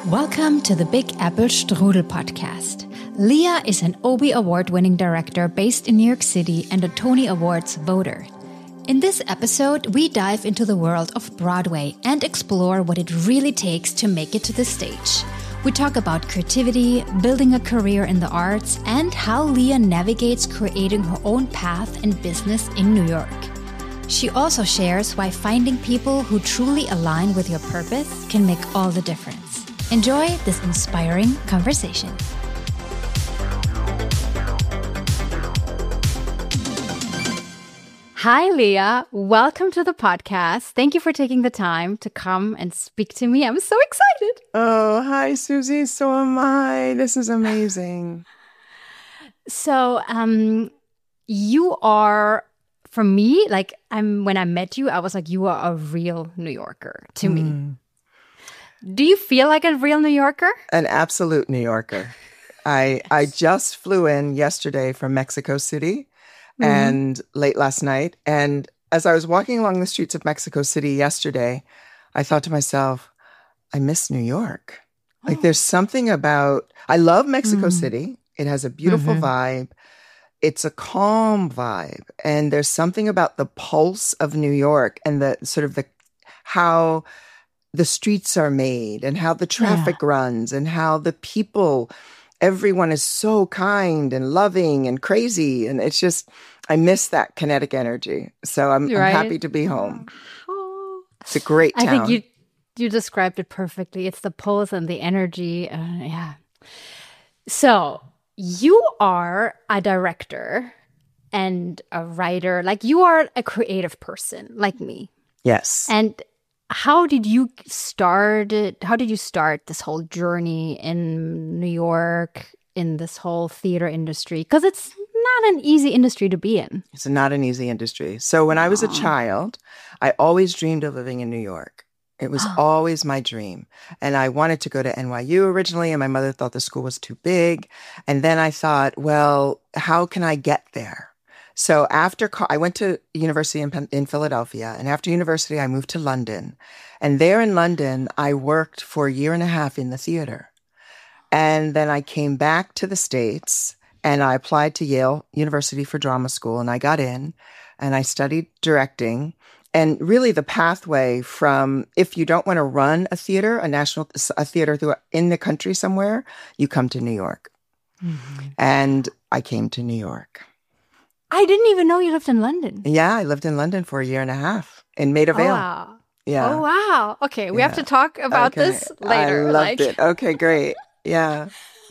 Welcome to the Big Apple Strudel podcast. Leah is an Obie Award-winning director based in New York City and a Tony Awards voter. In this episode, we dive into the world of Broadway and explore what it really takes to make it to the stage. We talk about creativity, building a career in the arts, and how Leah navigates creating her own path and business in New York. She also shares why finding people who truly align with your purpose can make all the difference. Enjoy this inspiring conversation. Hi, Leah. Welcome to the podcast. Thank you for taking the time to come and speak to me. I'm so excited. Oh, hi, Susie. So am I. This is amazing. So, you are, for me, when I met you, I was like, you are a real New Yorker to me. Do you feel like a real New Yorker? An absolute New Yorker. I just flew in yesterday from Mexico City and late last night. And as I was walking along the streets of Mexico City yesterday, I thought to myself, I miss New York. Like there's something about, I love Mexico City. It has a beautiful vibe. It's a calm vibe. And there's something about the pulse of New York and the sort of how the streets are made and how the traffic runs and how the people, everyone is so kind and loving and crazy. And it's just, I miss that kinetic energy. So I'm happy to be home. It's a great town. I think you described it perfectly. It's the pulse and the energy. So you are a director and a writer. Like you are a creative person like me. Yes. And how did you start this whole journey in New York, in this whole theater industry? Because it's not an easy industry to be in. It's not an easy industry. So when I was a child, I always dreamed of living in New York. It was always my dream. And I wanted to go to NYU originally, and my mother thought the school was too big. And then I thought, well, how can I get there? So I went to university in Philadelphia, and after university, I moved to London. And there in London, I worked for a year and a half in the theater. And then I came back to the States, and I applied to Yale University for drama school, and I got in, and I studied directing. And really the pathway from, if you don't want to run a theater, a theater in the country somewhere, you come to New York. And I came to New York. I didn't even know you lived in London. Yeah, I lived in London for a year and a half in Maida Vale. Oh, wow. Yeah. Oh, wow. Okay, we have to talk about this later. I loved it. Okay, great. Yeah.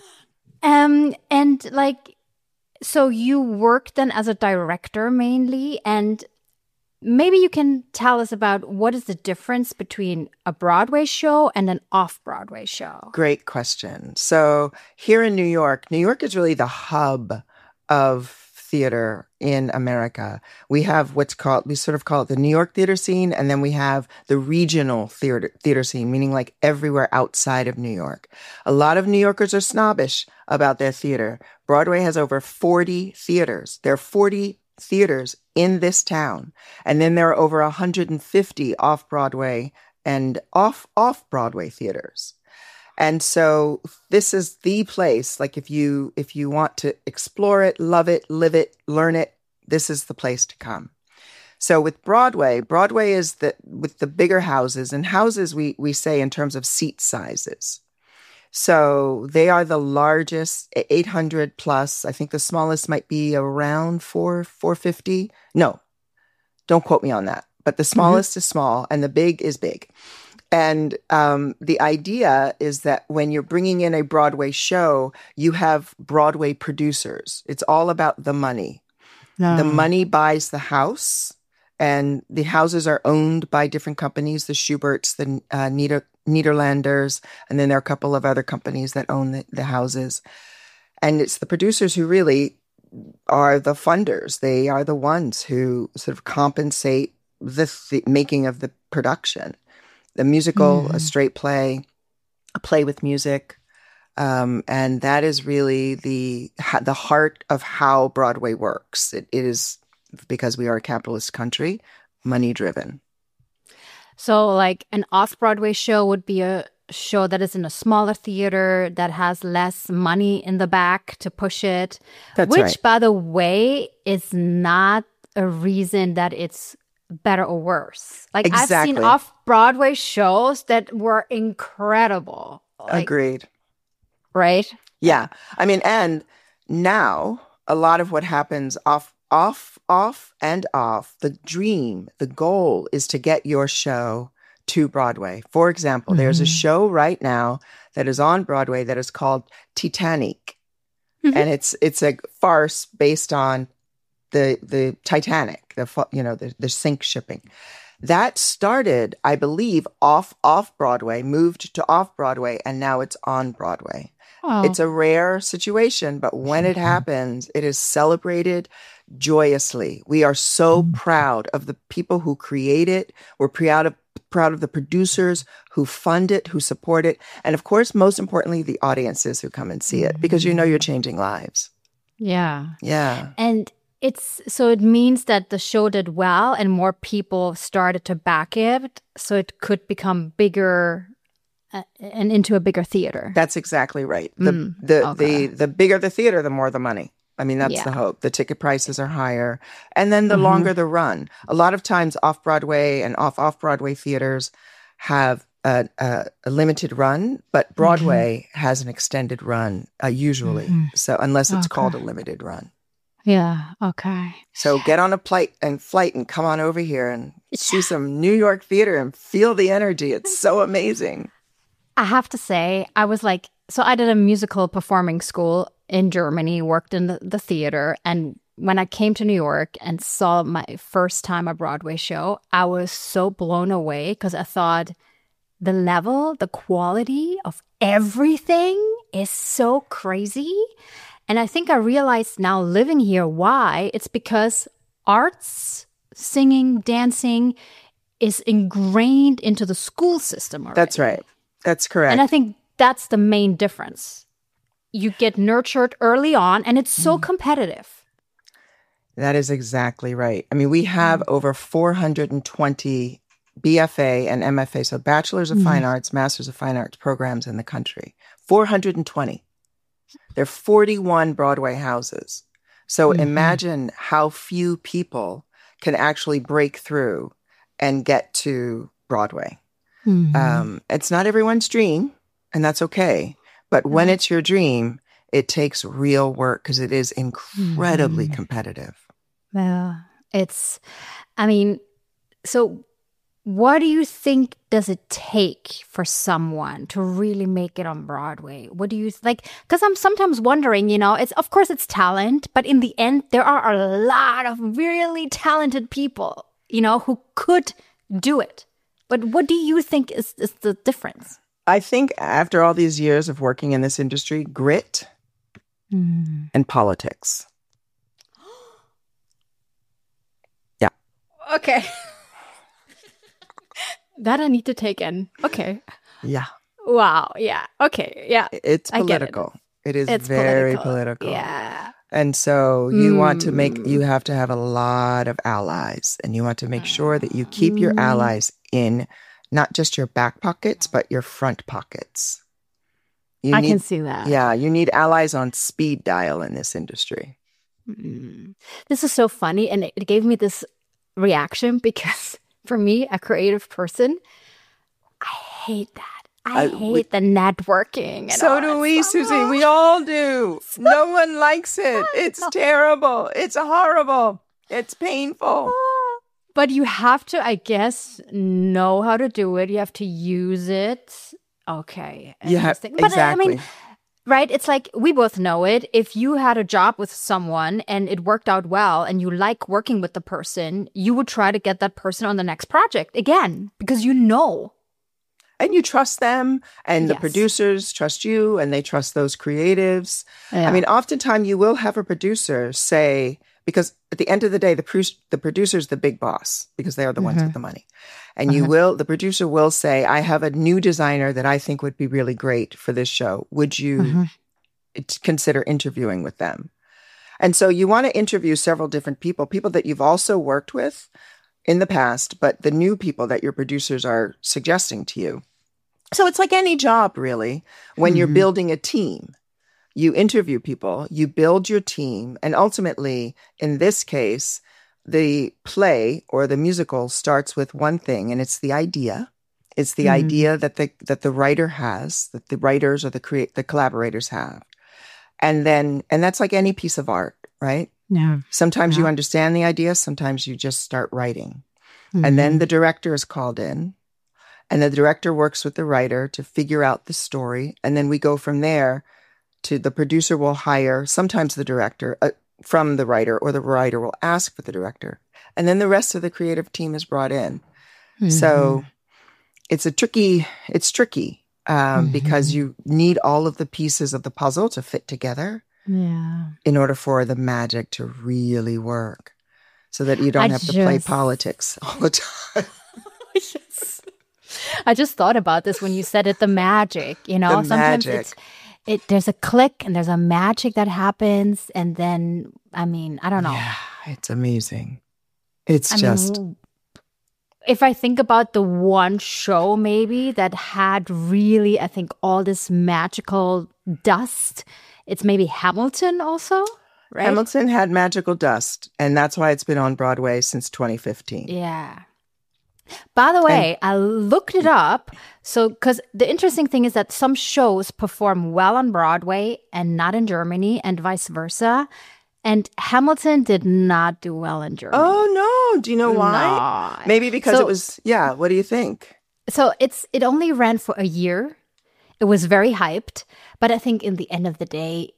So you worked then as a director mainly, and maybe you can tell us about what is the difference between a Broadway show and an off-Broadway show? Great question. So here in New York is really the hub of theater in America. We have we sort of call it the New York theater scene, and then we have the regional theater scene, meaning like everywhere outside of New York. A lot of New Yorkers are snobbish about their theater. Broadway has over 40 theaters. There are 40 theaters in this town. And then there are over 150 off-Broadway and off-Broadway theaters. And so this is the place, like if you want to explore it, love it, live it, learn it, this is the place to come. So with Broadway is with the bigger houses, and houses we say in terms of seat sizes. So they are the largest, 800 plus. I think the smallest might be around 450. No, don't quote me on that. But the smallest is small and the big is big. And the idea is that when you're bringing in a Broadway show, you have Broadway producers. It's all about the money. No. The money buys the house, and the houses are owned by different companies, the Schuberts, the Nederlanders, and then there are a couple of other companies that own the houses. And it's the producers who really are the funders. They are the ones who sort of compensate the making of the production. The musical, a straight play, a play with music. And that is really the heart of how Broadway works. It is, because we are a capitalist country, money driven. So like an off-Broadway show would be a show that is in a smaller theater that has less money in the back to push it. That's which, right. by the way, is not a reason that it's better or worse. Like I've Exactly. seen off-Broadway shows that were incredible. Like, Agreed. right? Yeah. I mean, and now a lot of what happens off, and off, the dream, the goal is to get your show to Broadway. For example, there's a show right now that is on Broadway that is called Titanic. And it's a farce based on the Titanic, the sink shipping. That started, I believe, off Broadway, moved to off Broadway, and now it's on Broadway. Oh. It's a rare situation, but when it happens, it is celebrated joyously. We are so proud of the people who create it. We're proud of the producers who fund it, who support it, and of course, most importantly, the audiences who come and see it, because you're changing lives. Yeah. Yeah. And it means that the show did well and more people started to back it, so it could become bigger and into a bigger theater. That's exactly right. The bigger the theater, the more the money. I mean, that's the hope. The ticket prices are higher. And then the longer the run. A lot of times off-Broadway and off-Broadway theaters have a limited run, but Broadway has an extended run, usually. So unless it's called a limited run. Yeah, okay. So get on a flight and come on over here and see some New York theater and feel the energy. It's so amazing. I have to say, I did a musical performing school in Germany, worked in the theater. And when I came to New York and saw my first time a Broadway show, I was so blown away because I thought the level, the quality of everything is so crazy. And I think I realized now living here why. It's because arts, singing, dancing is ingrained into the school system already. That's right. That's correct. And I think that's the main difference. You get nurtured early on, and it's so competitive. That is exactly right. I mean, we have over 420 BFA and MFA, so Bachelors of Fine Arts, Masters of Fine Arts programs in the country. 420. There are 41 Broadway houses. So imagine how few people can actually break through and get to Broadway. It's not everyone's dream, and that's okay. But when it's your dream, it takes real work because it is incredibly competitive. Yeah, so what do you think does it take for someone to really make it on Broadway? What do you like? Because I'm sometimes wondering, of course it's talent, but in the end, there are a lot of really talented people, who could do it. But what do you think is the difference? I think after all these years of working in this industry, grit and politics. Yeah. Okay. That I need to take in. Okay. Yeah. Wow. Yeah. Okay. Yeah. It's political. It's very political. Yeah. And so you have to have a lot of allies, and you want to make sure that you keep your allies in not just your back pockets, but your front pockets. I can see that. Yeah, you need allies on speed dial in this industry. This is so funny, and it gave me this reaction because for me, a creative person, I hate that. I hate the networking. And so do we, Susie. We all do. No one likes it. It's terrible. It's horrible. It's painful. But you have to, I guess, know how to do it. You have to use it. Okay. Yeah, exactly. But I mean, right? It's like we both know it. If you had a job with someone and it worked out well and you like working with the person, you would try to get that person on the next project again because you know. And you trust them, and the producers trust you, and they trust those creatives. Yeah. I mean, oftentimes you will have a producer say, because at the end of the day, the producer's the big boss because they are the ones with the money. And the producer will say, I have a new designer that I think would be really great for this show. Would you consider interviewing with them? And so you want to interview several different people that you've also worked with in the past, but the new people that your producers are suggesting to you. So it's like any job, really. When you're building a team, you interview people, you build your team, and ultimately, in this case, the play or the musical starts with one thing, and it's the idea. It's the idea that the writer has, that the writers or the collaborators have. And that's like any piece of art, right? Yeah. Sometimes you understand the idea, sometimes you just start writing. And then the director is called in, and the director works with the writer to figure out the story. And then we go from there to the producer will hire sometimes the director from the writer, or the writer will ask for the director. And then the rest of the creative team is brought in. So it's tricky because you need all of the pieces of the puzzle to fit together in order for the magic to really work, so that you don't have to play politics all the time. Yes. I just thought about this when you said it, the magic, sometimes magic. There's a click and there's a magic that happens. And then, I don't know. Yeah, it's amazing. It's if I think about the one show maybe that had really, I think, all this magical dust, it's maybe Hamilton also, right? Hamilton had magical dust, and that's why it's been on Broadway since 2015. Yeah. By the way, I looked it up. So, because the interesting thing is that some shows perform well on Broadway and not in Germany, and vice versa. And Hamilton did not do well in Germany. Oh, no. Do you know why? No. Maybe because it was, what do you think? So it only ran for a year. It was very hyped. But I think in the end of the day,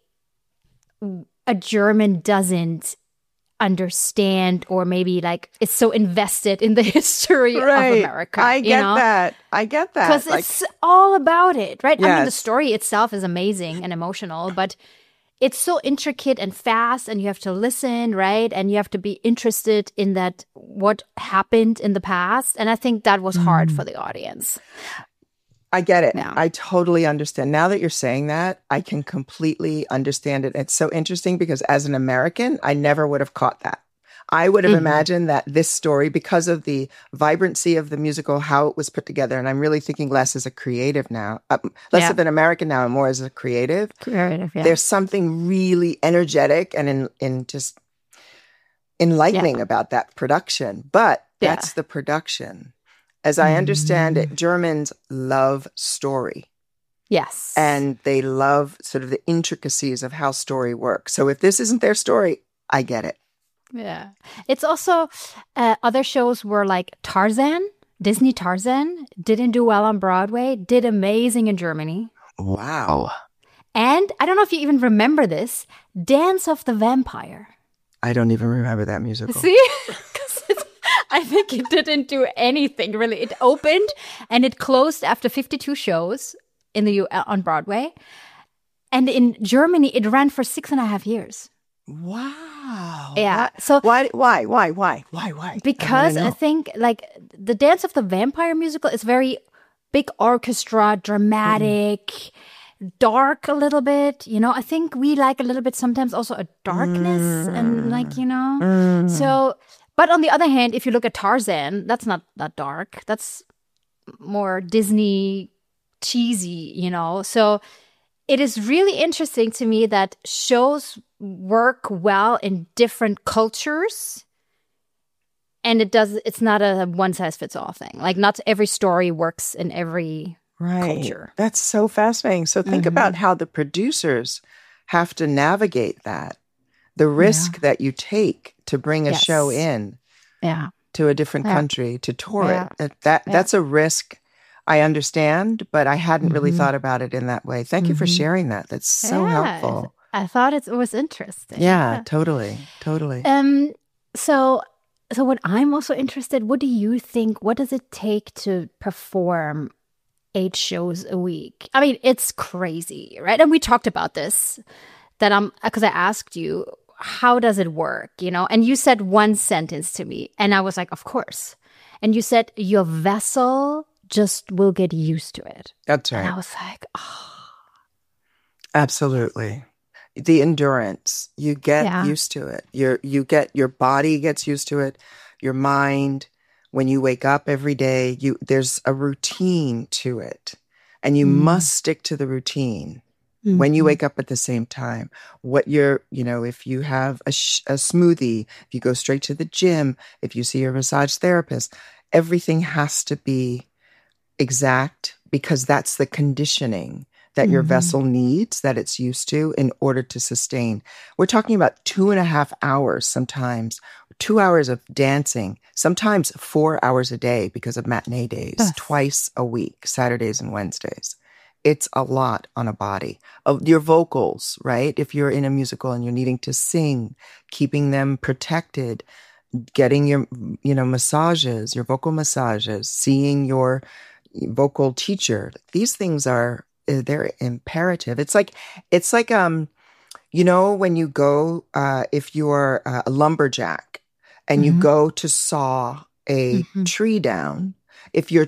a German doesn't understand, or maybe is so invested in the history of America. I get that. Because it's all about it, right? Yes. The story itself is amazing and emotional, but it's so intricate and fast, and you have to listen, right? And you have to be interested in that, what happened in the past. And I think that was hard for the audience. I get it. Yeah. I totally understand. Now that you're saying that, I can completely understand it. It's so interesting because as an American, I never would have caught that. I would have imagined that this story, because of the vibrancy of the musical, how it was put together, and I'm really thinking less as a creative now, less of an American now and more as a creative. Creative, yeah. There's something really energetic and in just enlightening about that production. But that's the production. As I understand it, Germans love story. Yes. And they love sort of the intricacies of how story works. So if this isn't their story, I get it. Yeah. It's also, other shows were like Tarzan, Disney Tarzan, didn't do well on Broadway, did amazing in Germany. Wow. And I don't know if you even remember this, Dance of the Vampire. I don't even remember that musical. See? I think it didn't do anything, really. It opened and it closed after 52 shows on Broadway. And in Germany, it ran for 6.5 years. Wow. Yeah. So why? Because I think the Dance of the Vampire musical is very big orchestra, dramatic, dark a little bit. I think we like a little bit sometimes also a darkness and So, but on the other hand, if you look at Tarzan, that's not that dark. That's more Disney cheesy, So it is really interesting to me that shows work well in different cultures, and it's not a one-size-fits-all thing. Not every story works in every culture. That's so fascinating. So think about how the producers have to navigate that, the risk that you take to bring a show in to a different country, to tour it. That's a risk I understand, but I hadn't really thought about it in that way. Thank you for sharing that. That's so helpful. I thought it was interesting. Yeah, totally. So what I'm also interested, what do you think, what does it take to perform 8 shows a week? I mean, it's crazy, right? And we talked about this, because I asked you, how does it work, And you said one sentence to me, and I was like, of course. And you said, your vessel just will get used to it. That's right. And I was like, oh. Absolutely. The endurance, you get used to it. Your body gets used to it. Your mind, when you wake up every day, there's a routine to it. and you must stick to the routine. When you wake up at the same time, if you have a smoothie, if you go straight to the gym, if you see your massage therapist, everything has to be exact because that's the conditioning that your vessel needs, that it's used to in order to sustain. We're talking about 2.5 hours sometimes, 2 hours of dancing, sometimes 4 hours a day because of matinee days, twice a week, Saturdays and Wednesdays. It's a lot on a body. Of your vocals, right? If you're in a musical and you're needing to sing, keeping them protected, getting your, massages, your vocal massages, seeing your vocal teacher. These things they're imperative. It's like, when you go, if you're a lumberjack and you go to saw a tree down, if your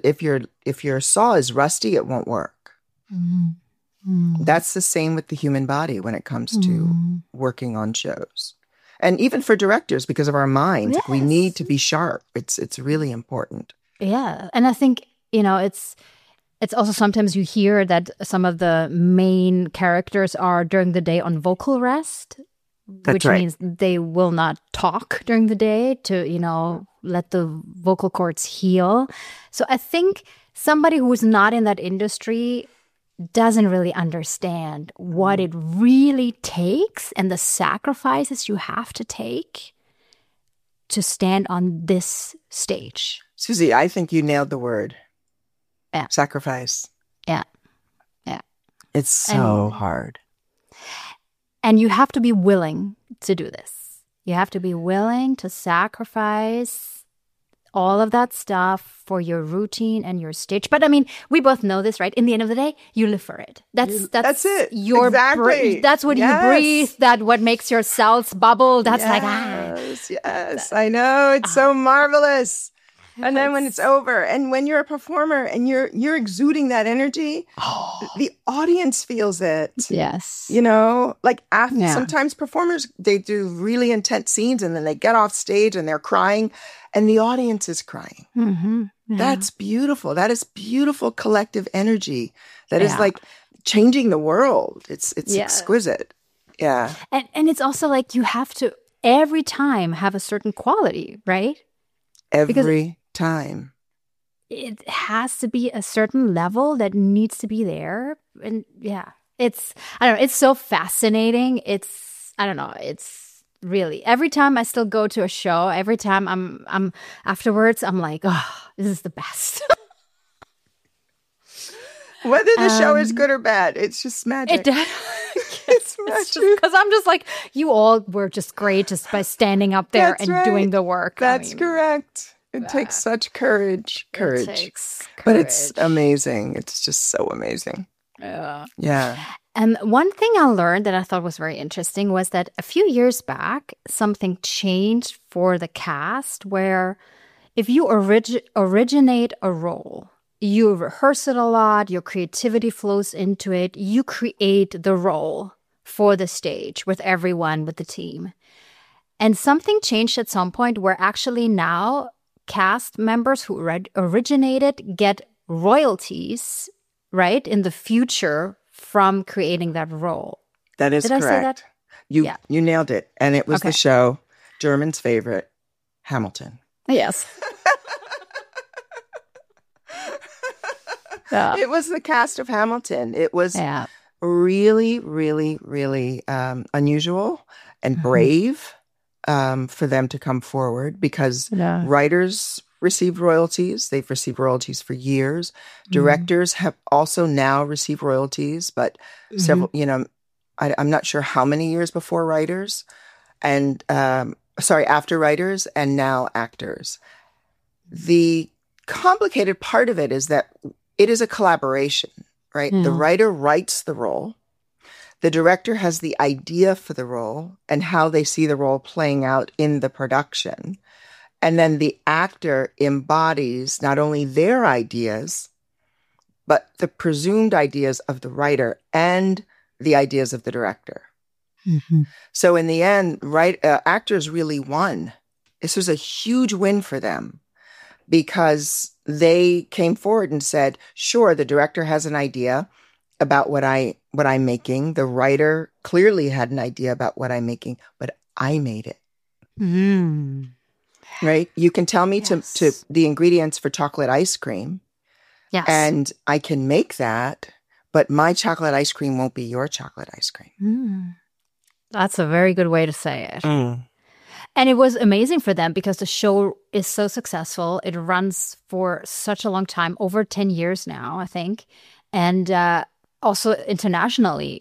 saw is rusty, it won't work. That's the same with the human body when it comes to working on shows. And even for directors, because of our mind, we need to be sharp. It's really important. Yeah. And I think, it's also sometimes you hear that some of the main characters are during the day on vocal rest, which means they will not talk during the day to, let the vocal cords heal. So I think somebody who is not in that industry doesn't really understand what it really takes and the sacrifices you have to take to stand on this stage. Susie, I think you nailed the word. Yeah. Sacrifice. Yeah. Yeah. It's so hard. And you have to be willing to do this. You have to be willing to sacrifice all of that stuff for your routine and your stage. But I mean, we both know this, right? In the end of the day, you live for it. That's it. Your exactly. That's what you breathe. That what makes your cells bubble. That's Yes, I know. It's so marvelous. And then when it's over, and when you're a performer and you're exuding that energy, the audience feels it. Yes. Sometimes performers, they do really intense scenes and then they get off stage and they're crying and the audience is crying. Mm-hmm. Yeah. That's beautiful. That is beautiful collective energy. That is like changing the world. It's exquisite. Yeah. And it's also like you have to every time have a certain quality, right? Every time. It has to be a certain level that needs to be there. And it's so fascinating. It's really, every time I still go to a show, every time I'm afterwards, I'm like, oh, this is the best. Whether the show is good or bad, it's just magic. It's magic. Because I'm just like, you all were just great just by standing up there doing the work. That's correct. It takes such courage. It takes courage. But it's amazing. It's just so amazing. Yeah. And one thing I learned that I thought was very interesting was that a few years back, something changed for the cast where if you originate a role, you rehearse it a lot, your creativity flows into it, you create the role for the stage with everyone, with the team. And something changed at some point where actually now cast members who originated get royalties, right, in the future from creating that role. That is correct. I say that? You nailed it. And it was the show, German's favorite, Hamilton. Yes. It was the cast of Hamilton. It was really, really, really unusual and brave for them to come forward because writers received royalties. They've received royalties for years. Directors have also now received royalties, but several, I'm not sure how many years before writers and, after writers and now actors. The complicated part of it is that it is a collaboration, right? The writer writes the role. The director has the idea for the role and how they see the role playing out in the production. And then the actor embodies not only their ideas, but the presumed ideas of the writer and the ideas of the director. Mm-hmm. So in the end, actors really won. This was a huge win for them because they came forward and said, sure, the director has an idea about what I'm making. The writer clearly had an idea about what I'm making, but I made it. Mm. Right? You can tell me Yes. to the ingredients for chocolate ice cream, Yes. and I can make that, but my chocolate ice cream won't be your chocolate ice cream. Mm. That's a very good way to say it. Mm. And it was amazing for them because the show is so successful. It runs for such a long time, over 10 years now, I think. And also internationally,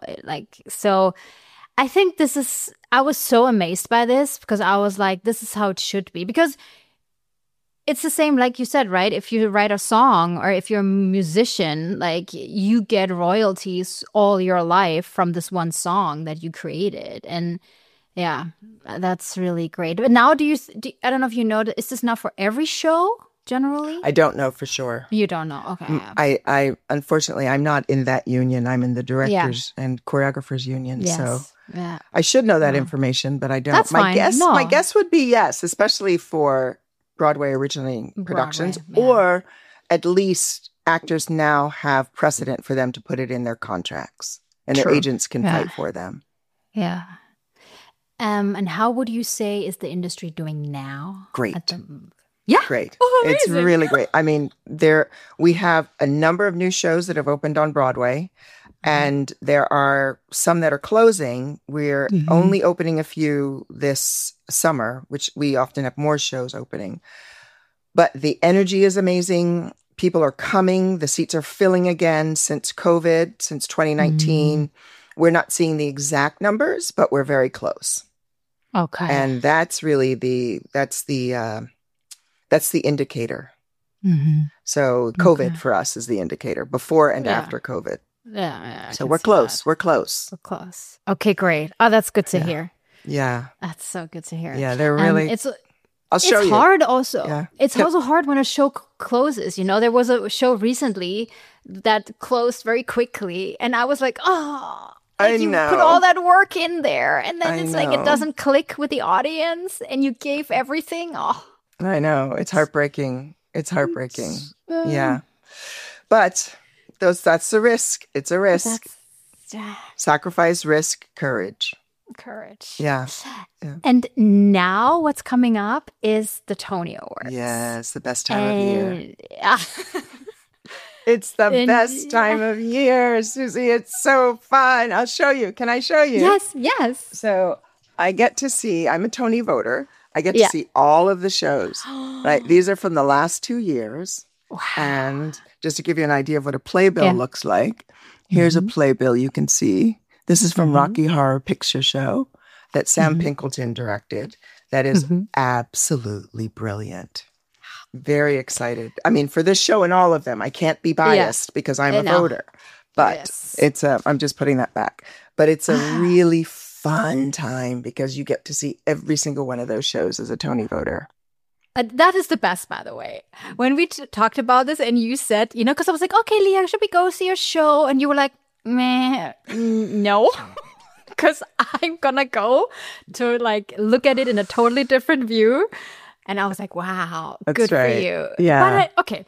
so I think I was so amazed by this because I was like, this is how it should be. Because it's the same, like you said, right? If you write a song or if you're a musician, like you get royalties all your life from this one song that you created. And yeah, that's really great. But now I don't know if you know, is this now for every show generally? I don't know for sure. You don't know. Okay. I unfortunately, I'm not in that union. I'm in the directors and choreographers union. Yes. So Yeah. I should know that information, but I don't. That's fine. No. My guess would be yes, especially for Broadway originating productions, yeah. or at least actors now have precedent for them to put it in their contracts, and their True. agents can fight for them. Yeah. And how would you say is the industry doing now? Great. Yeah. Great. Oh, It's amazing. really great. I mean, we have a number of new shows that have opened on Broadway, and there are some that are closing. We're only opening a few this summer, which we often have more shows opening. But the energy is amazing. People are coming. The seats are filling again since COVID, since 2019. We're not seeing the exact numbers, but we're very close. Okay. And that's really that's the indicator. So COVID for us is the indicator, before and after COVID. Yeah. So we're close. We're close. We're close. Okay, great. Oh, that's good to hear. Yeah. That's so good to hear. Yeah, they're really. I'll show you. It's hard also. Yeah. It's also hard when a show closes. There was a show recently that closed very quickly, and I was like, oh. I you know. put all that work in there, and then I it's like know. it doesn't click with the audience, and you gave everything. Oh, I know. It's heartbreaking. It's heartbreaking. Yeah. But that's the risk. It's a risk. Sacrifice, risk, courage. Courage. Yeah. And now what's coming up is the Tony Awards. Yes, the best time of year. Yeah. It's the best time of year, Susie. It's so fun. I'll show you. Can I show you? Yes. So I get to see, I'm a Tony voter. I get to see all of the shows. Right? These are from the last 2 years. Wow. And just to give you an idea of what a playbill looks like, here's a playbill you can see. This is from Rocky Horror Picture Show that Sam Pinkelton directed. That is absolutely brilliant. Very excited. I mean, for this show and all of them, I can't be biased because I'm a voter. But it's I'm just putting that back. But it's a really fun time because you get to see every single one of those shows as a Tony voter. That is the best, by the way. When we talked about this and you said, because I was like, okay, Leah, should we go see your show? And you were like, meh, no. Because I'm going to go to look at it in a totally different view. And I was like, wow, That's good right. for you. Yeah. But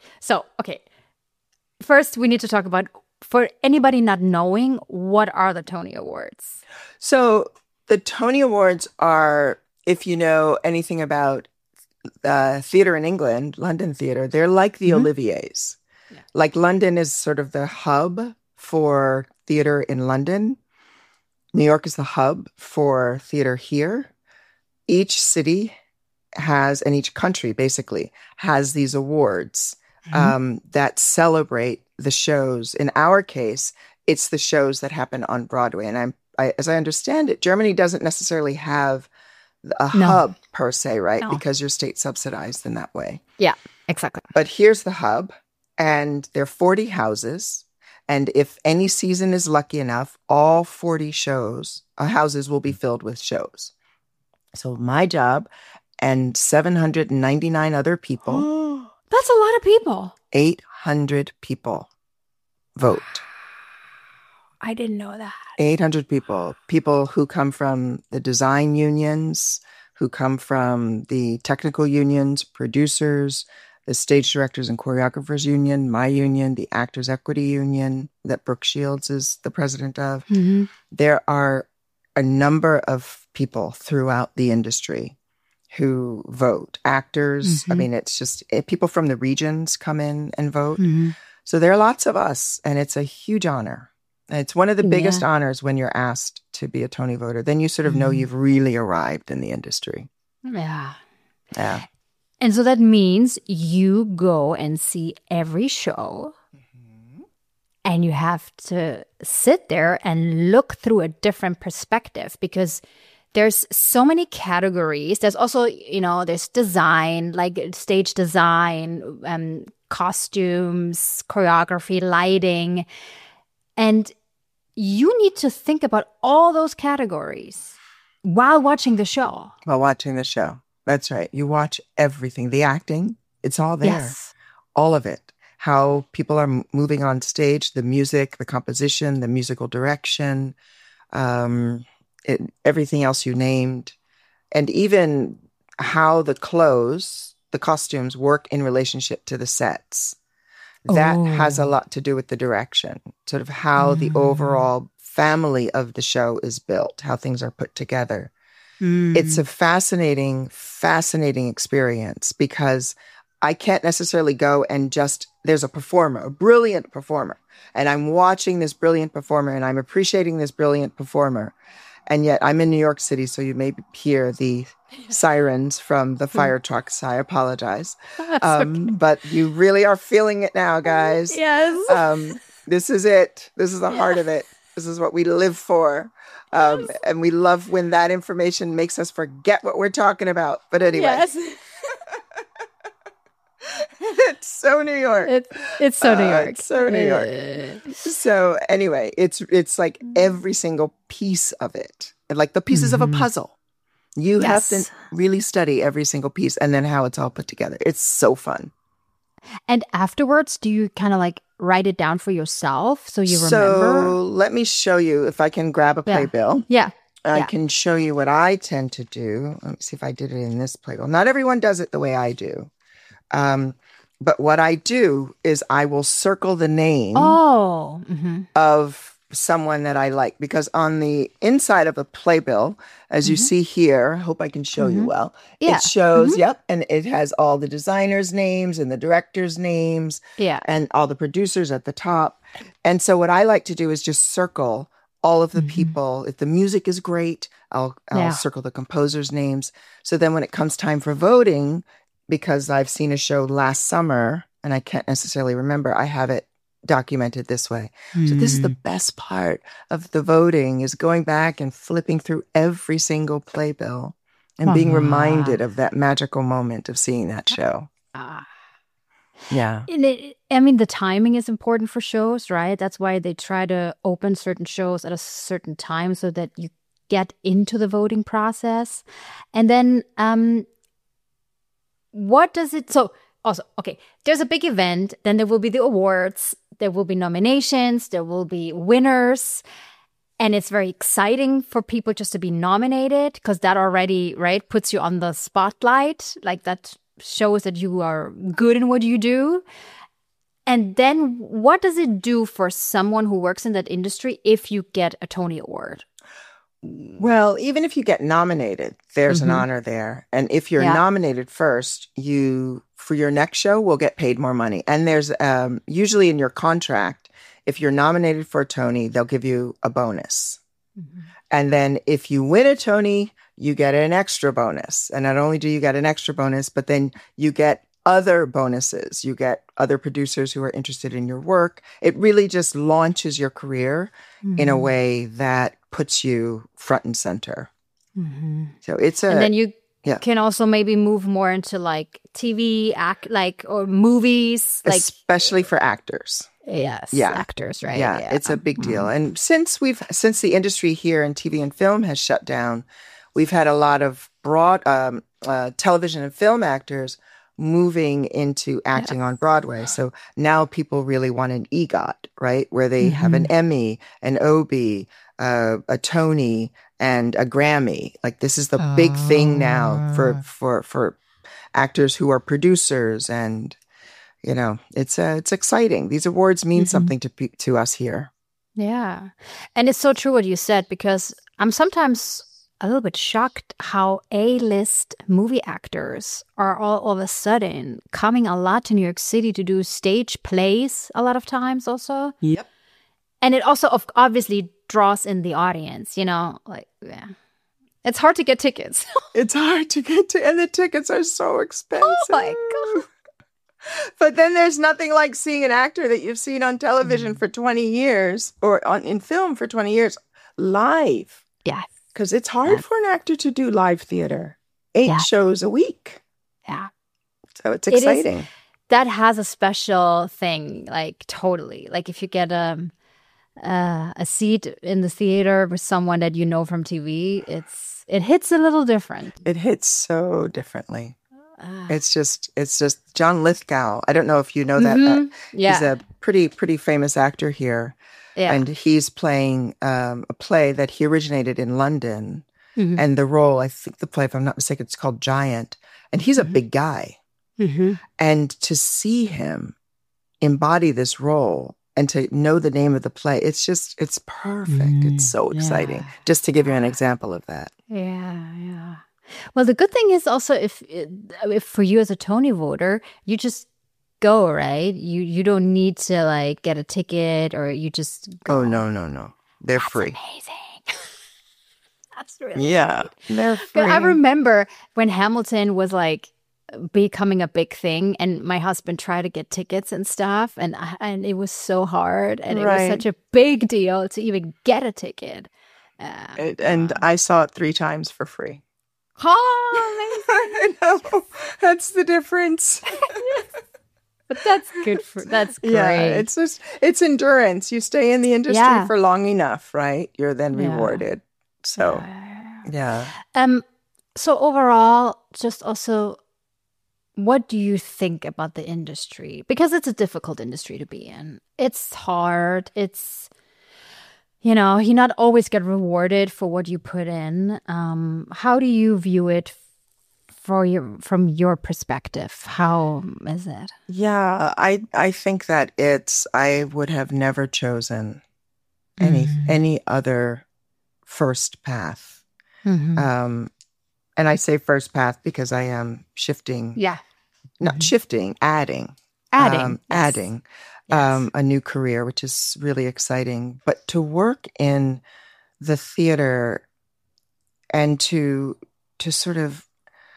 first we need to talk about, for anybody not knowing, what are the Tony Awards? So the Tony Awards are, if you know anything about theatre in England, London theatre, they're like the Olivier's. Yeah. Like London is sort of the hub for theatre in London. New York is the hub for theatre here. Each city and each country basically has these awards that celebrate the shows. In our case, it's the shows that happen on Broadway. And as I understand it, Germany doesn't necessarily have a hub per se, right? No. Because you're state subsidized in that way. Yeah, exactly. But here's the hub, and there are 40 houses. And if any season is lucky enough, all 40 houses will be filled with shows. So my job and 799 other people. That's a lot of people. 800 people vote. I didn't know that. 800 people. People who come from the design unions, who come from the technical unions, producers, the stage directors and choreographers union, my union, the Actors Equity Union that Brooke Shields is the president of. Mm-hmm. There are a number of people throughout the industry who vote. Actors, I mean, it's just people from the regions come in and vote. Mm-hmm. So there are lots of us, and it's a huge honor. It's one of the biggest honors when you're asked to be a Tony voter. Then you sort of know you've really arrived in the industry. Yeah. Yeah. And so that means you go and see every show and you have to sit there and look through a different perspective because there's so many categories. There's also, there's design, like stage design, costumes, choreography, lighting. And you need to think about all those categories while watching the show. While watching the show. That's right. You watch everything. The acting, it's all there. Yes. All of it. How people are moving on stage, the music, the composition, the musical direction, everything else you named. And even how the clothes, the costumes work in relationship to the sets. That has a lot to do with the direction, sort of how the overall family of the show is built, how things are put together. It's a fascinating experience because I can't necessarily go and there's a performer, a brilliant performer, and I'm watching this brilliant performer and I'm appreciating this brilliant performer. And yet I'm in New York City, so you may hear the sirens from the fire trucks. I apologize. But you really are feeling it now, guys. Yes. This is it. This is the heart of it. This is what we live for. And we love when that information makes us forget what we're talking about. But anyway. Yes. It's so New York. It's so New York. It's so New York. So anyway, it's like every single piece of it, like the pieces of a puzzle. You have to really study every single piece and then how it's all put together. It's so fun. And afterwards, do you kind of like write it down for yourself so you remember? So let me show you if I can grab a playbill. Yeah. I can show you what I tend to do. Let me see if I did it in this playbill. Not everyone does it the way I do. But what I do is I will circle the name of someone that I like, because on the inside of a playbill, as you see here, I hope I can show you well, it shows, and it has all the designers' names and the directors' names and all the producers at the top. And so what I like to do is just circle all of the people. If the music is great, I'll circle the composers' names. So then when it comes time for voting, because I've seen a show last summer and I can't necessarily remember, I have it documented this way. So this is the best part of the voting, is going back and flipping through every single playbill and being reminded of that magical moment of seeing that show. Yeah. And the timing is important for shows, right? That's why they try to open certain shows at a certain time so that you get into the voting process. And then what does it... So also, okay, there's a big event, then there will be the awards, there will be nominations, there will be winners. And it's very exciting for people just to be nominated, because that already, right, puts you on the spotlight. Like, that shows that you are good in what you do. And then what does it do for someone who works in that industry if you get a Tony Award? Well, even if you get nominated, there's an honor there. And if you're nominated first, you, for your next show, will get paid more money. And there's usually in your contract, if you're nominated for a Tony, they'll give you a bonus. And then if you win a Tony, you get an extra bonus. And not only do you get an extra bonus, but then you get other bonuses. You get other producers who are interested in your work. It really just launches your career in a way that puts you front and center. So it's and then you can also maybe move more into like TV, or movies, like especially for actors. Yes, actors, right? Yeah, it's a big deal. And since the industry here in TV and film has shut down, we've had a lot of broad television and film actors moving into acting on Broadway. So now people really want an EGOT, right? Where they have an Emmy, an Obie, a Tony, and a Grammy. Like this is the big thing now for actors who are producers, and it's exciting. These awards mean something to us here. Yeah. And it's so true what you said, because I'm sometimes a little bit shocked how A-list movie actors are all of a sudden coming a lot to New York City to do stage plays a lot of times also. Yep. And it also obviously draws in the audience, It's hard to get tickets. It's hard to get and the tickets are so expensive. Oh my God. But then there's nothing like seeing an actor that you've seen on television for 20 years or in film for 20 years live. Yeah. Because it's hard for an actor to do live theater. 8 shows a week. Yeah. So it's exciting. That has a special thing, like totally. Like if you get a seat in the theater with someone that you know from TV, it hits a little different. It hits so differently. It's just John Lithgow. I don't know if you know that. He's a pretty famous actor here. Yeah. And he's playing a play that he originated in London. Mm-hmm. And the role, I think the play, if I'm not mistaken, it's called Giant. And he's a big guy. Mm-hmm. And to see him embody this role and to know the name of the play, it's perfect. It's so exciting. Just to give you an example of that. Yeah. Well, the good thing is also if for you as a Tony voter, you just go, right? You don't need to get a ticket, or you just go. Oh, no. They're free. Amazing. That's really sweet. They're free. I remember when Hamilton was becoming a big thing, and my husband tried to get tickets and stuff, and it was so hard, and it was such a big deal to even get a ticket. And I saw it 3 times for free. Oh, I know. That's the difference. But that's that's great. Yeah, it's endurance. You stay in the industry for long enough, right? You're then rewarded. So, yeah. So overall, just also, what do you think about the industry? Because it's a difficult industry to be in. It's hard. It's you not always get rewarded for what you put in. How do you view it from your perspective? How is it? Yeah, I think that I would have never chosen any other first path. Mm-hmm. And I say first path because I am shifting. Yeah. Not shifting, adding. Adding. Yes. A new career, which is really exciting. But to work in the theater and to sort of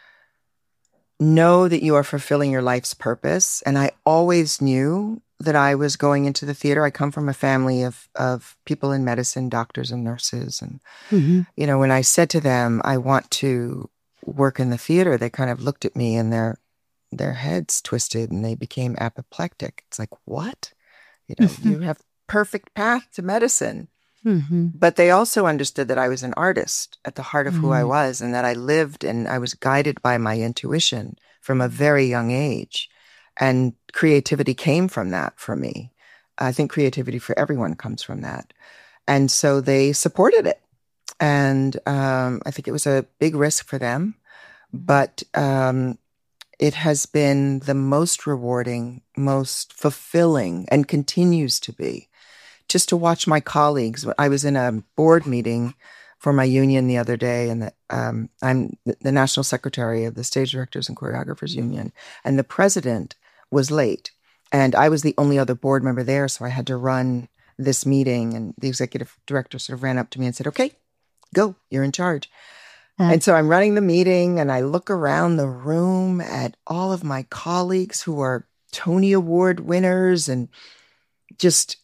know that you are fulfilling your life's purpose. And I always knew that I was going into the theater. I come from a family of people in medicine, doctors and nurses. And, when I said to them, I want to work in the theater, they kind of looked at me and their heads twisted and they became apoplectic. It's like, what? You have perfect path to medicine. Mm-hmm. But they also understood that I was an artist at the heart of who I was, and that I lived and I was guided by my intuition from a very young age. And creativity came from that for me. I think creativity for everyone comes from that. And so they supported it. And I think it was a big risk for them. But it has been the most rewarding, most fulfilling, and continues to be. Just to watch my colleagues. I was in a board meeting for my union the other day, and I'm the national secretary of the Stage Directors and Choreographers Union, and the president was late, and I was the only other board member there, so I had to run this meeting, and the executive director sort of ran up to me and said, "Okay, go, you're in charge." And so I'm running the meeting, and I look around the room at all of my colleagues who are Tony Award winners and just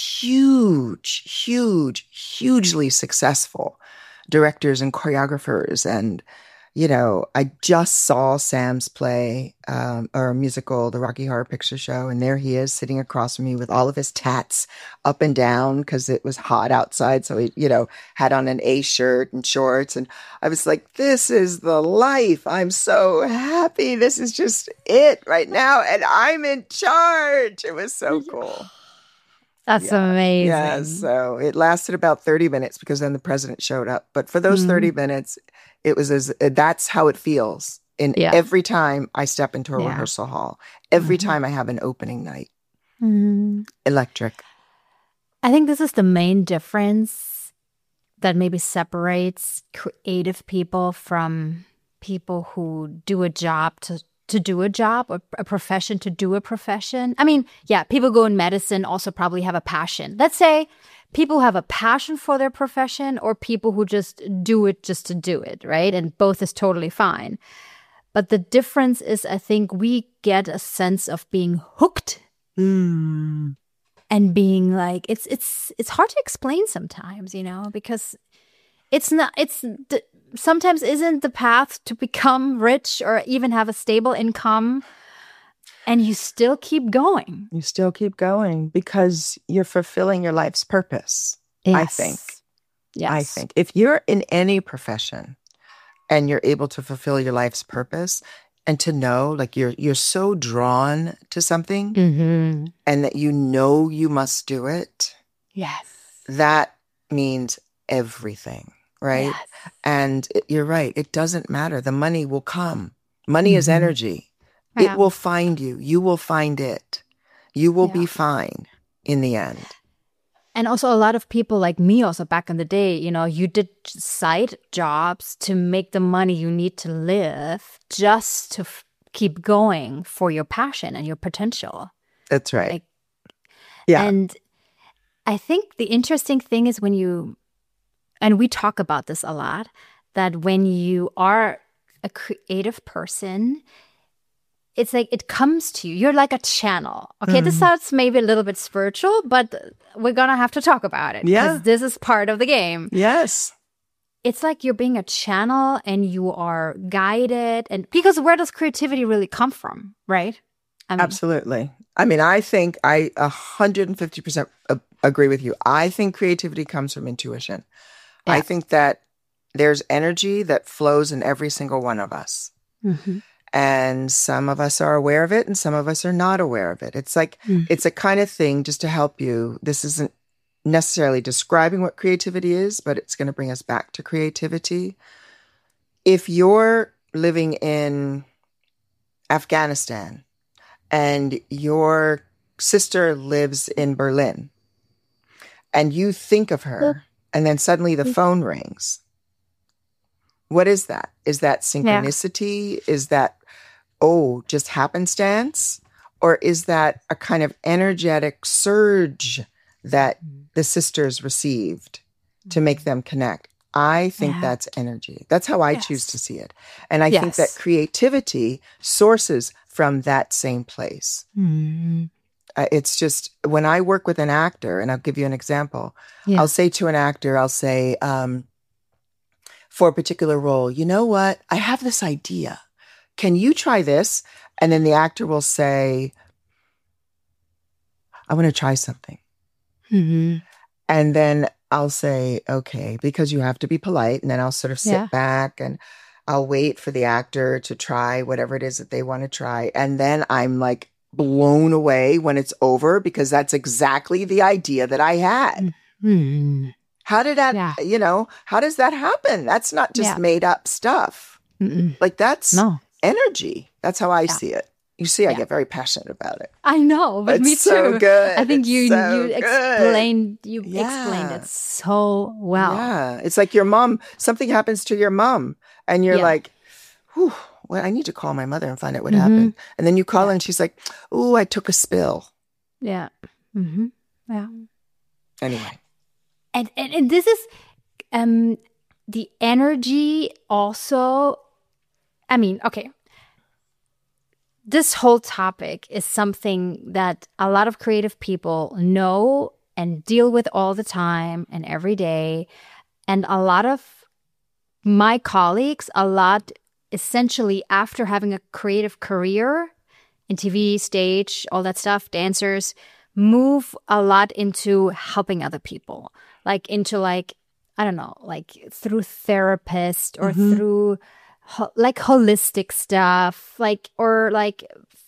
hugely successful directors and choreographers. And, I just saw Sam's play or musical, the Rocky Horror Picture Show. And there he is sitting across from me with all of his tats up and down because it was hot outside. So he, had on an A shirt and shorts. And I was like, this is the life. I'm so happy. This is just it right now. And I'm in charge. It was so cool. That's amazing. Yeah, so it lasted about 30 minutes because then the president showed up. But for those 30 minutes, it was that's how it feels. In every time I step into a rehearsal hall, every time I have an opening night. Electric. I think this is the main difference that maybe separates creative people from people who do a job to do a job, or a profession to do a profession. I mean, yeah, people go in medicine also probably have a passion. Let's say people have a passion for their profession, or people who just do it just to do it, right? And both is totally fine. But the difference is, I think we get a sense of being hooked and being like, it's hard to explain sometimes, because sometimes isn't the path to become rich or even have a stable income, and you still keep going. You still keep going because you're fulfilling your life's purpose. Yes. I think. Yes. I think if you're in any profession and you're able to fulfill your life's purpose, and to know, like, you're so drawn to something and that you must do it. Yes. That means everything, right? Yes. And you're right. It doesn't matter. The money will come. Money is energy. It will find you. You will find it. You will be fine in the end. And also a lot of people like me also back in the day, you did side jobs to make the money you need to live just to keep going for your passion and your potential. That's right. Like, yeah. And I think the interesting thing is and we talk about this a lot, that when you are a creative person, it's like it comes to you. You're like a channel. Okay, this sounds maybe a little bit spiritual, but we're going to have to talk about it. Yeah. Because this is part of the game. Yes. It's like you're being a channel and you are guided. And because where does creativity really come from, right? Absolutely. I mean, I think I 150% agree with you. I think creativity comes from intuition. Yeah. I think that there's energy that flows in every single one of us. And some of us are aware of it and some of us are not aware of it. It's like, it's a kind of thing just to help you. This isn't necessarily describing what creativity is, but it's going to bring us back to creativity. If you're living in Afghanistan and your sister lives in Berlin and you think of her and then suddenly the phone rings, what is that? Is that synchronicity? Yeah. Is that, just happenstance? Or is that a kind of energetic surge that the sisters received to make them connect? I think that's energy. That's how I choose to see it. And I think that creativity sources from that same place. It's just, when I work with an actor, and I'll give you an example, I'll say to an actor, for a particular role, you know what? I have this idea. Can you try this? And then the actor will say, I want to try something. And then I'll say, okay, because you have to be polite. And then I'll sort of sit back and I'll wait for the actor to try whatever it is that they want to try. And then I'm like blown away when it's over, because that's exactly the idea that I had. How did that, how does that happen? That's not just made up stuff. Like, that's energy. That's how I see it. You see, I get very passionate about it. I know, but me too. So good. I think you explained it so well. Yeah, it's like your mom. Something happens to your mom, and you're like, "Whew, well, I need to call my mother and find out what happened." And then you call her, and she's like, "Oh, I took a spill." Yeah. Yeah. Anyway, and this is the energy also. I mean, okay. This whole topic is something that a lot of creative people know and deal with all the time and every day. And a lot of my colleagues, essentially after having a creative career in TV, stage, all that stuff, dancers, move a lot into helping other people. I don't know, through therapists or through holistic stuff, or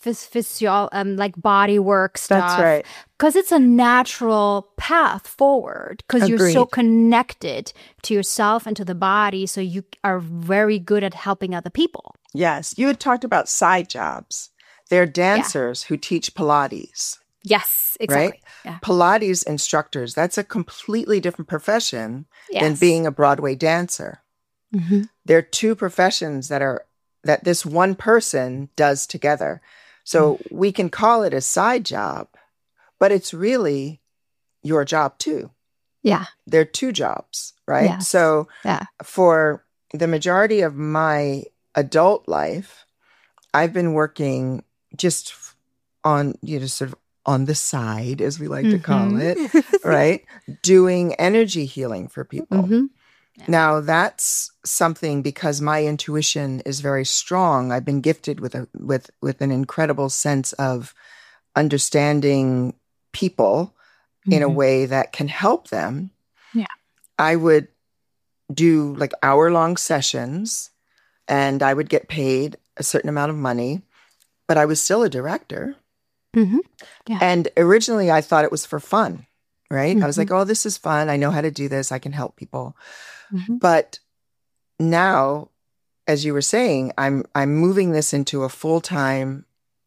like body work stuff. That's right. Because it's a natural path forward. Because you're so connected to yourself and to the body, so you are very good at helping other people. Yes, you had talked about side jobs. They're dancers who teach Pilates. Yes, exactly. Right? Yeah. Pilates instructors, that's a completely different profession than being a Broadway dancer. Mm-hmm. There are two professions that this one person does together. So we can call it a side job, but it's really your job too. Yeah. They're two jobs, right? Yes. So for the majority of my adult life, I've been working just on, sort of on the side, as we like to call it, right? Doing energy healing for people. Mm-hmm. Yeah. Now, that's something, because my intuition is very strong. I've been gifted with an incredible sense of understanding people in a way that can help them. Yeah. I would do like hour-long sessions, and I would get paid a certain amount of money, but I was still a director. Mm-hmm. Yeah. And originally I thought it was for fun, right? I was like, oh, this is fun. I know how to do this. I can help people. Mm-hmm. But now, as you were saying, I'm moving this into a full-time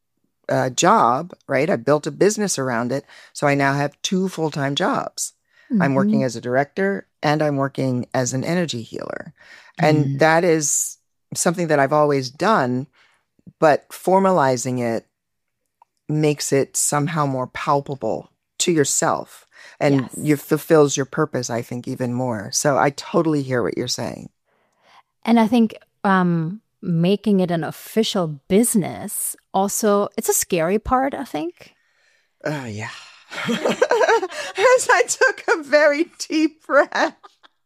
job, right? I built a business around it. So I now have 2 full-time jobs. I'm working as a director and I'm working as an energy healer. And that is something that I've always done, but formalizing it makes it somehow more palpable to yourself, and you fulfills your purpose, I think, even more. So I totally hear what you're saying. And I think making it an official business also, it's a scary part, I think. Oh, yeah. As I took a very deep breath.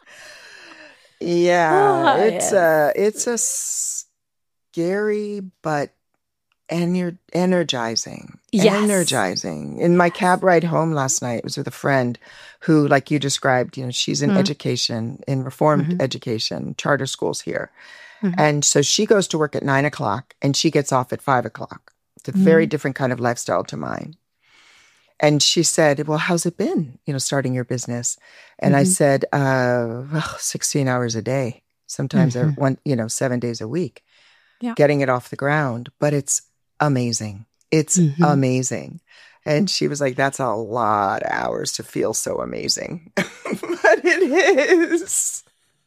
Yeah, it's a scary but energizing. Yes. Energizing. In my cab ride home last night, it was with a friend who, like you described, she's in education, in reformed education, charter schools here. And so she goes to work at 9:00 and she gets off at 5:00. It's a very different kind of lifestyle to mine. And she said, well, how's it been, starting your business? And I said, 16 hours a day, sometimes 7 days a week, getting it off the ground. But it's amazing. It's amazing. And she was like, that's a lot of hours to feel so amazing. But it is.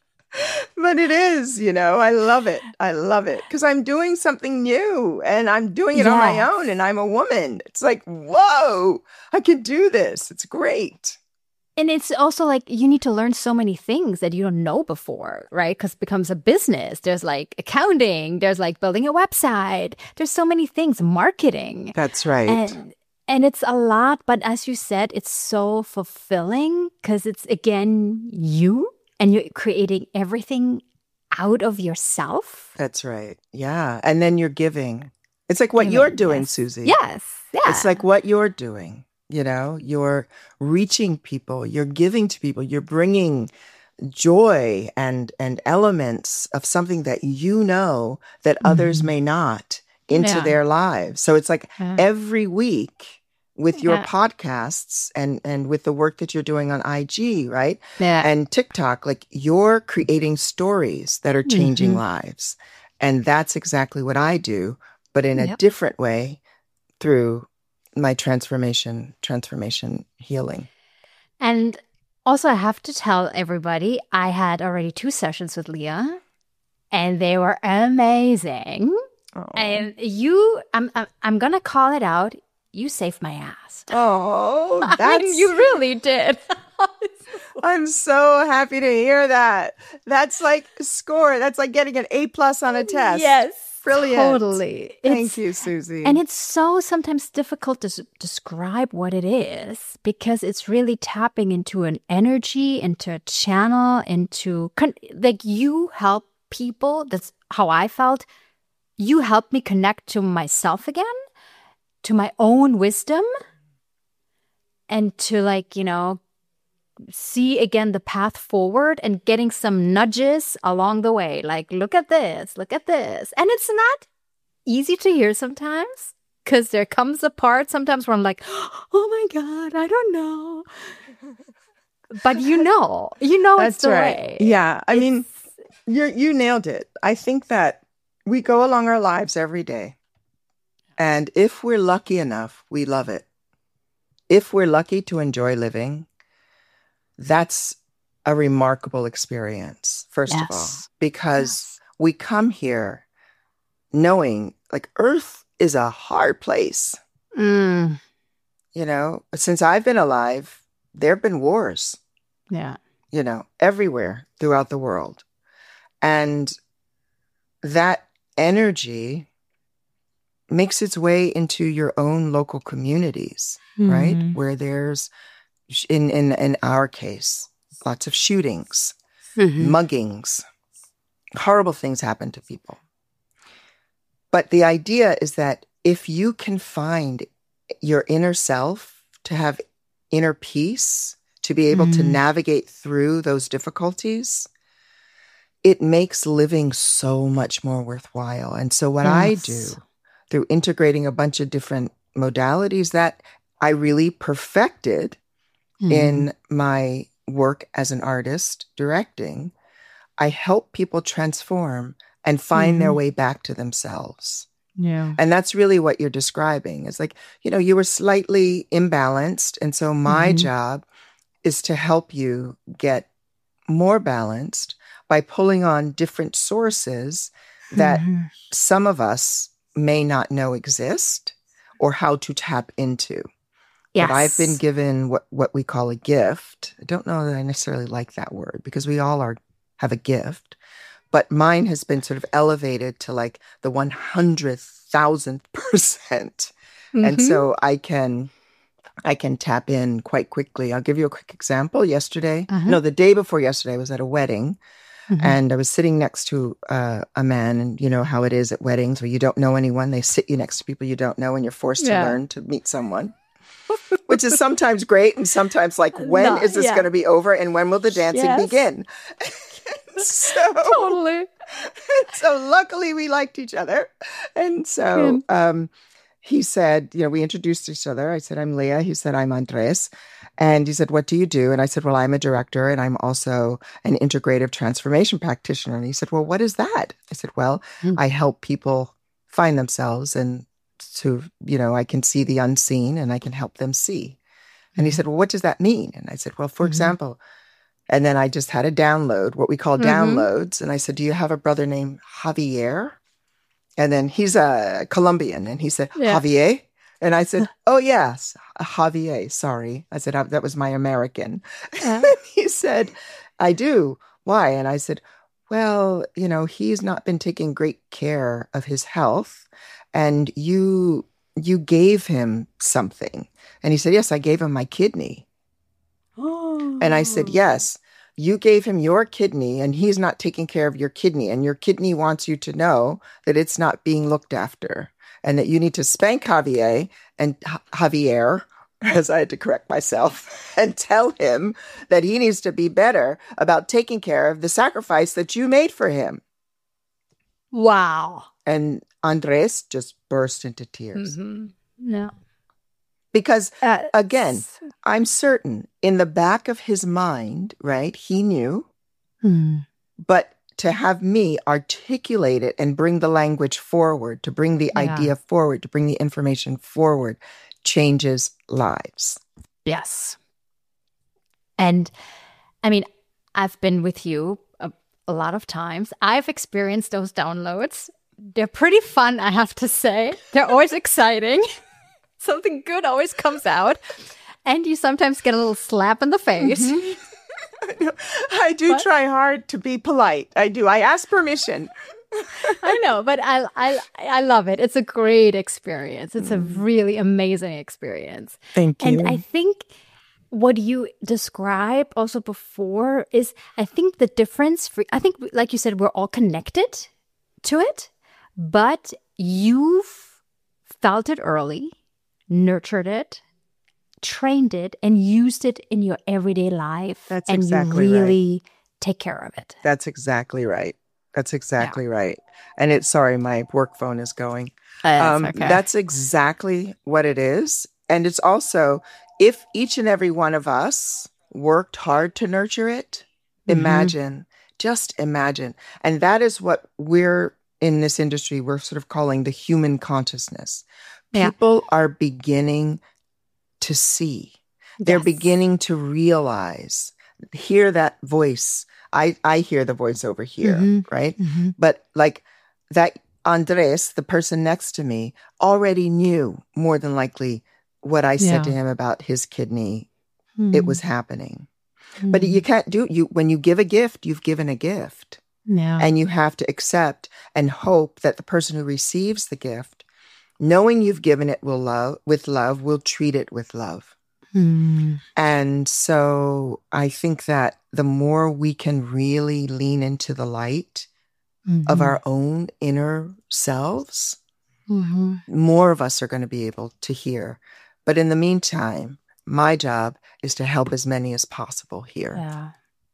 But it is, I love it. I love it because I'm doing something new and I'm doing it on my own and I'm a woman. It's like, whoa, I can do this. It's great. And it's also like you need to learn so many things that you don't know before, right? Because it becomes a business. There's like accounting. There's like building a website. There's so many things, marketing. That's right. And it's a lot. But as you said, it's so fulfilling because it's, again, you. And you're creating everything out of yourself. That's right. Yeah. And then you're giving. It's like what you're doing, Susie. Yes. Yeah. It's like what you're doing. You're reaching people. You're giving to people. You're bringing joy and elements of something that that others may not into their lives. So it's like every week, with your podcasts and with the work that you're doing on IG, right? Yeah. And TikTok, like you're creating stories that are changing lives. And that's exactly what I do, but in a different way through my transformation healing. And also I have to tell everybody, I had already 2 sessions with Leah and they were amazing. Oh. And I'm going to call it out. You saved my ass. Oh, you really did. I'm so happy to hear that. That's like a score. That's like getting an A+ on a test. Yes. Brilliant. Totally. Thank you, Susie. And it's so sometimes difficult to describe what it is because it's really tapping into an energy, into a channel, into like you help people. That's how I felt. You helped me connect to myself again, to my own wisdom, and to see again the path forward and getting some nudges along the way. Like, look at this. And it's not easy to hear sometimes, Because there comes a part sometimes where I'm like, oh my God, I don't know. But That's it's the right. way. Yeah. I mean, you nailed it. I think that we go along our lives every day. And if we're lucky enough, we love it. If we're lucky to enjoy living, that's a remarkable experience, first of all, because we come here knowing like Earth is a hard place. Mm. Since I've been alive, there have been wars. Yeah. Everywhere throughout the world. And that energy makes its way into your own local communities, right? Where there's, in our case, lots of shootings, muggings, horrible things happen to people. But the idea is that if you can find your inner self to have inner peace, to be able to navigate through those difficulties, it makes living so much more worthwhile. And so what I do through integrating a bunch of different modalities that I really perfected in my work as an artist directing, I help people transform and find their way back to themselves. Yeah. And that's really what you're describing. It's like, you were slightly imbalanced. And so my job is to help you get more balanced by pulling on different sources that some of us may not know exist or how to tap into. Yes. But I've been given what we call a gift. I don't know that I necessarily like that word because we all have a gift. But mine has been sort of elevated to like the 100,000%. And so I can tap in quite quickly. I'll give you a quick example. The day before yesterday, I was at a wedding and I was sitting next to a man, and you know how it is at weddings where you don't know anyone. They sit you next to people you don't know and you're forced to learn to meet someone, which is sometimes great and sometimes like, when is this going to be over and when will the dancing begin? Totally. So luckily we liked each other. And so he said, we introduced each other. I said, I'm Leah. He said, I'm Andres. And he said, what do you do? And I said, well, I'm a director and I'm also an integrative transformation practitioner. And he said, well, what is that? I said, well, I help people find themselves and to, I can see the unseen and I can help them see. And he said, well, what does that mean? And I said, well, for example, and then I just had a download, what we call downloads. And I said, do you have a brother named Javier? And then he's a Colombian. And he said, Javier? And I said, oh, yes, Javier. Sorry. I said, that was my American. He said, I do. Why? And I said, well, he's not been taking great care of his health. And you gave him something. And he said, yes, I gave him my kidney. And I said, yes, you gave him your kidney and he's not taking care of your kidney. And your kidney wants you to know that it's not being looked after and that you need to spank Javier, as I had to correct myself, and tell him that he needs to be better about taking care of the sacrifice that you made for him. Wow. And Andres just burst into tears. No. Because, again, I'm certain in the back of his mind, right, he knew, but to have me articulate it and bring the language forward, to bring the idea forward, to bring the information forward, changes lives. Yes. And, I mean, I've been with you a lot of times. I've experienced those downloads. They're pretty fun, I have to say. They're always exciting. Something good always comes out. And you sometimes get a little slap in the face. I do try hard to be polite. I do. I ask permission. I know, but I love it. It's a great experience. It's a really amazing experience. Thank you. And I think what you described also before is, I think the difference I think, like you said, we're all connected to it, but you've felt it early, nurtured it, trained it, and used it in your everyday life. That's and exactly you really take care of it. That's exactly right. That's exactly right. And sorry, my work phone is going. Okay. That's exactly what it is. And it's also, if each and every one of us worked hard to nurture it, imagine, just imagine. And that is what we're in this industry, we're sort of calling the human consciousness. Yeah. People are beginning to see. They're Yes. beginning to realize, hear that voice. I hear the voice over here, right? But like that Andres, the person next to me, already knew more than likely what I said to him about his kidney. It was happening. But you can't when you give a gift, you've given a gift. Yeah. And you have to accept and hope that the person who receives the gift, knowing you've given it with love, will treat it with love. And so I think that the more we can really lean into the light of our own inner selves, more of us are going to be able to hear. But in the meantime, my job is to help as many as possible hear. Yeah.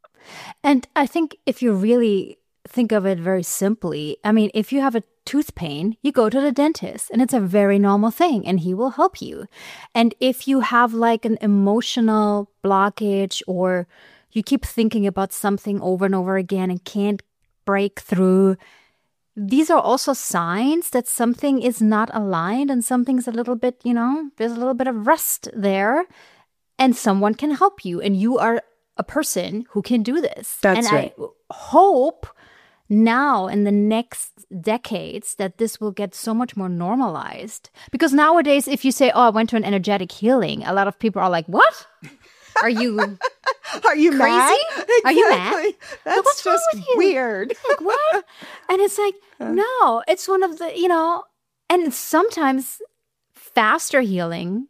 And I think if you really think of it very simply, I mean, if you have a tooth pain, you go to the dentist and it's a very normal thing and he will help you. And if you have like an emotional blockage or you keep thinking about something over and over again and can't break through, these are also signs that something is not aligned and something's a little bit, there's a little bit of rust there and someone can help you. And you are a person who can do this. That's right. I hope now in the next decades that this will get so much more normalized. Because nowadays, if you say, I went to an energetic healing, a lot of people are like, what? Are you crazy? Mad? Exactly. Are you mad? That's what's just wrong with you? weird. Like, what? And it's like, no, it's one of the, and sometimes faster healing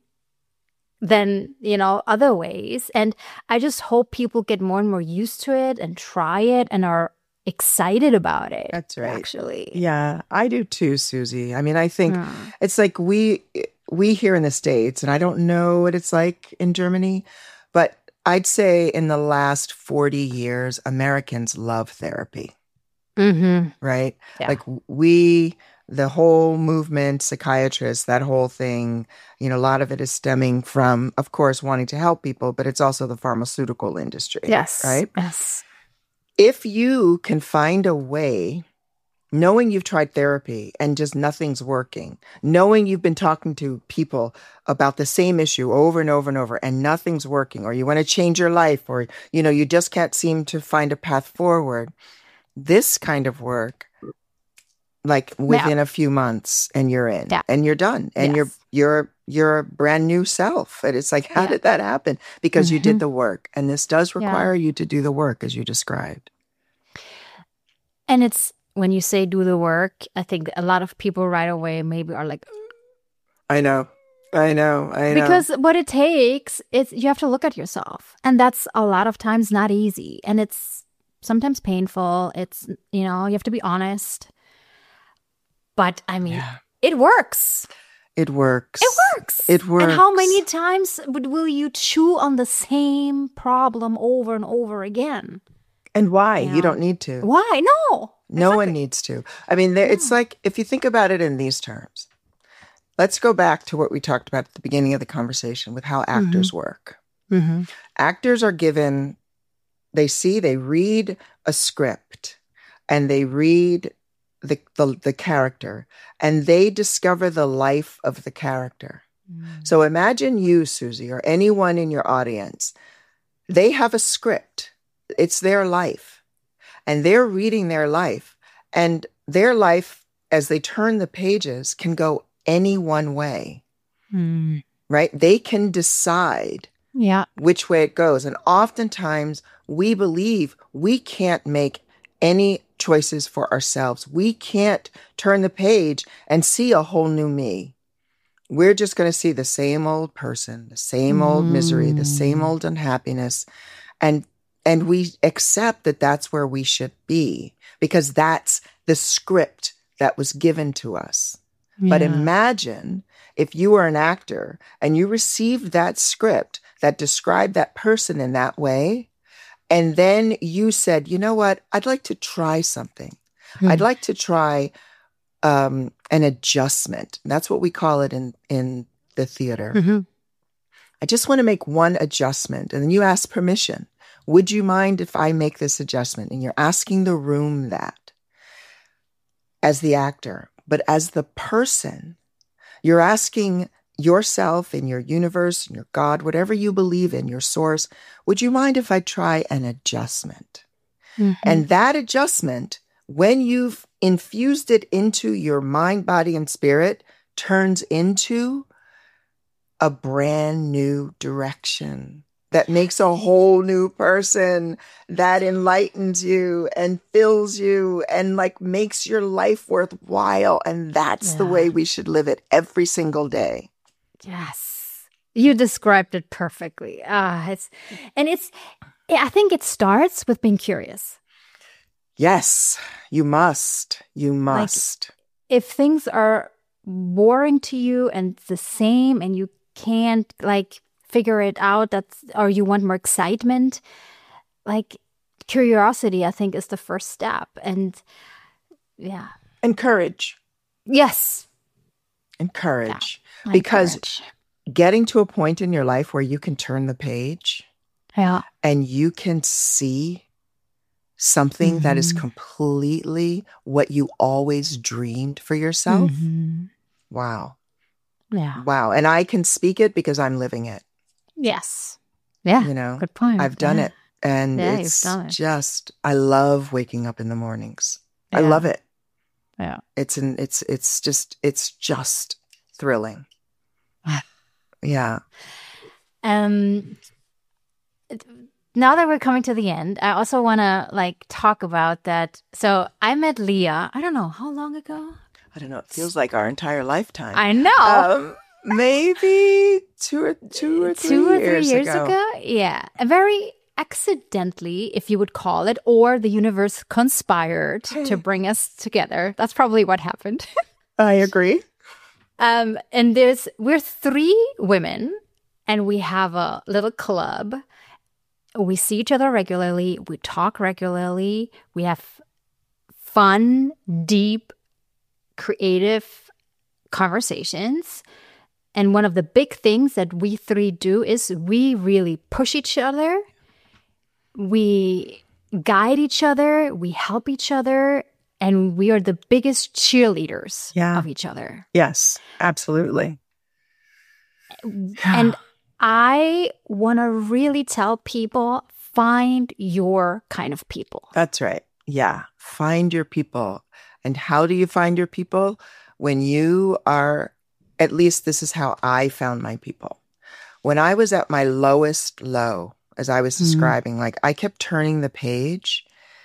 than, other ways. And I just hope people get more and more used to it and try it and are excited about it. That's right. Actually. Yeah, I do too, Susie. I mean, I think it's like we here in the States, and I don't know what it's like in Germany, but I'd say in the last 40 years, Americans love therapy. Right? Yeah. Like the whole movement, psychiatrists, that whole thing, a lot of it is stemming from, of course, wanting to help people, but it's also the pharmaceutical industry. Yes. Right? Yes. If you can find a way, knowing you've tried therapy and just nothing's working, knowing you've been talking to people about the same issue over and over and over and nothing's working, or you want to change your life, or, you just can't seem to find a path forward, this kind of work, like within a few months and you're in and you're done and you're a brand new self. And it's like, how did that happen? Because you did the work. And this does require you to do the work as you described. And it's when you say do the work, I think a lot of people right away maybe are like, I know. Because what it takes is you have to look at yourself. And that's a lot of times not easy. And it's sometimes painful. It's, you have to be honest. But I mean, it works. It works. And how many times will you chew on the same problem over and over again? And why? You don't need to. Why? No. No one needs to. I mean, it's like, if you think about it in these terms, let's go back to what we talked about at the beginning of the conversation with how actors work. Actors are given, they read a script and they read the character and they discover the life of the character. So imagine you, Susie, or anyone in your audience, they have a script. It's their life and they're reading their life, and their life as they turn the pages can go any one way, right? They can decide which way it goes. And oftentimes we believe we can't make any choices for ourselves. We can't turn the page and see a whole new me. We're just going to see the same old person, the same old misery, the same old unhappiness. And we accept that that's where we should be because that's the script that was given to us. But imagine if you were an actor and you received that script that described that person in that way, and then you said, you know what, I'd like to try something. I'd like to try an adjustment. That's what we call it in the theater. Mm-hmm. I just want to make one adjustment. And then you ask permission. Would you mind if I make this adjustment? And you're asking the room that as the actor, but as the person, you're asking yourself and your universe and your God, whatever you believe in, your source, would you mind if I try an adjustment? Mm-hmm. And that adjustment, when you've infused it into your mind, body, and spirit, turns into a brand new direction that makes a whole new person, that enlightens you and fills you and like makes your life worthwhile. And that's the way we should live it every single day. Yes. You described it perfectly. I think it starts with being curious. Yes, you must. You must. Like, if things are boring to you and the same and you can't like figure it out, or you want more excitement, like curiosity, I think, is the first step. And and courage. Yes. And courage. Yeah. Because courage. Getting to a point in your life where you can turn the page and you can see something that is completely what you always dreamed for yourself. Mm-hmm. Wow. Yeah. Wow. And I can speak it because I'm living it. Yes. Yeah. Good point. I've done it. And it's just, I love waking up in the mornings. Yeah. I love it. Yeah. It's just thrilling. Yeah. Now that we're coming to the end, I also want to like talk about that. So I met Leah, I don't know, how long ago? I don't know. It feels like our entire lifetime. I know. Maybe two or three years ago. Yeah. Very accidentally, if you would call it, or the universe conspired to bring us together. That's probably what happened. I agree. And we're 3 women, and we have a little club. We see each other regularly. We talk regularly. We have fun, deep, creative conversations. And one of the big things that we 3 do is we really push each other. We guide each other. We help each other. And we are the biggest cheerleaders of each other. Yes, absolutely. And I want to really tell people, find your kind of people. That's right. Yeah. Find your people. And how do you find your people? When you are, at least this is how I found my people. When I was at my lowest low, as I was describing, like I kept turning the page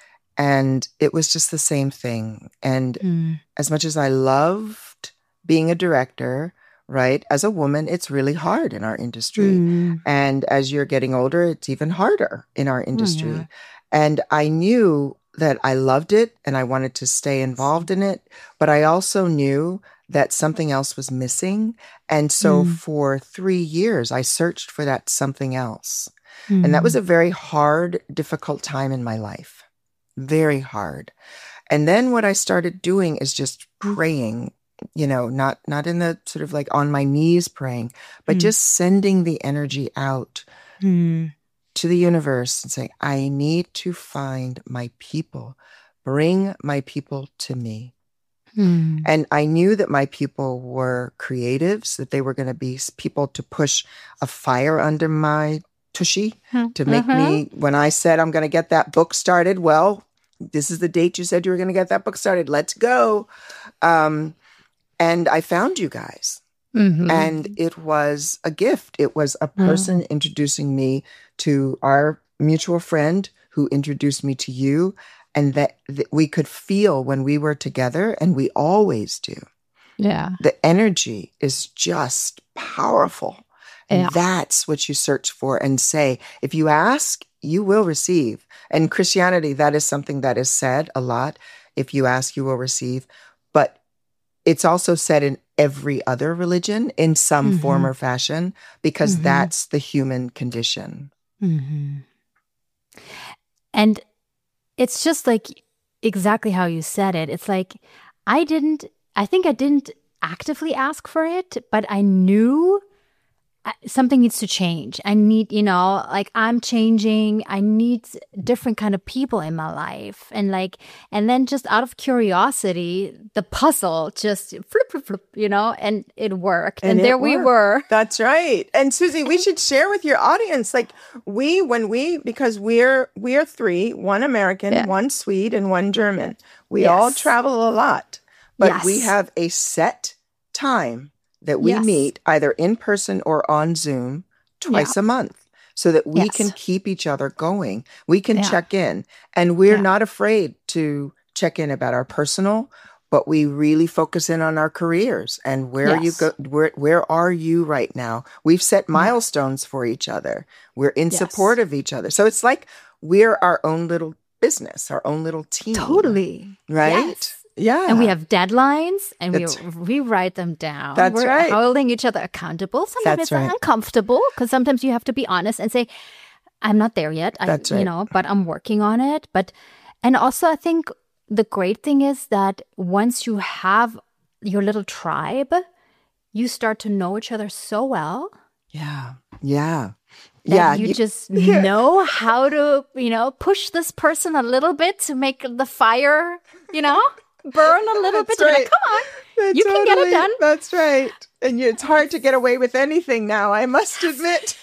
and it was just the same thing. And as much as I loved being a director, right, as a woman, it's really hard in our industry. And as you're getting older, it's even harder in our industry. And I knew that I loved it and I wanted to stay involved in it. But I also knew that something else was missing. And so for 3 years, I searched for that something else. And that was a very hard, difficult time in my life. Very hard. And then what I started doing is just praying, not in the sort of like on my knees praying, but just sending the energy out to the universe and saying, I need to find my people. Bring my people to me. And I knew that my people were creatives, that they were going to be people to push a fire under my tushy to make me, when I said I'm going to get that book started, well, this is the date you said you were going to get that book started. Let's go. And I found you guys. And it was a gift. It was a person introducing me to our mutual friend who introduced me to you. And that we could feel when we were together, and we always do. Yeah. The energy is just powerful. And that's what you search for and say. If you ask, you will receive. And Christianity, that is something that is said a lot. If you ask, you will receive. But it's also said in every other religion in some form or fashion, because that's the human condition. And it's just like exactly how you said it. It's like I didn't I think I didn't actively ask for it, but I knew something needs to change. I need, like I'm changing. I need different kind of people in my life. And then just out of curiosity, the puzzle just flip, and it worked. And there we were. That's right. And Susie, we should share with your audience, because we're three, one American, one Swede, and one German. We all travel a lot, but we have a set time that we meet either in person or on Zoom twice a month so that we can keep each other going. We can check in, and we're not afraid to check in about our personal, but we really focus in on our careers and where are you right now? We've set milestones for each other. We're in support of each other. So it's like we're our own little business, our own little team. Totally. Right? Yes. Yeah. And we have deadlines and we write them down. We're holding each other accountable. Sometimes it's uncomfortable because sometimes you have to be honest and say, I'm not there yet. But I'm working on it. And also I think the great thing is that once you have your little tribe, you start to know each other so well. Yeah. Yeah. You just know how to, push this person a little bit to make the fire, burn a little bit. Right. Like, come on, you can get it done. That's right. And it's hard to get away with anything now, I must admit.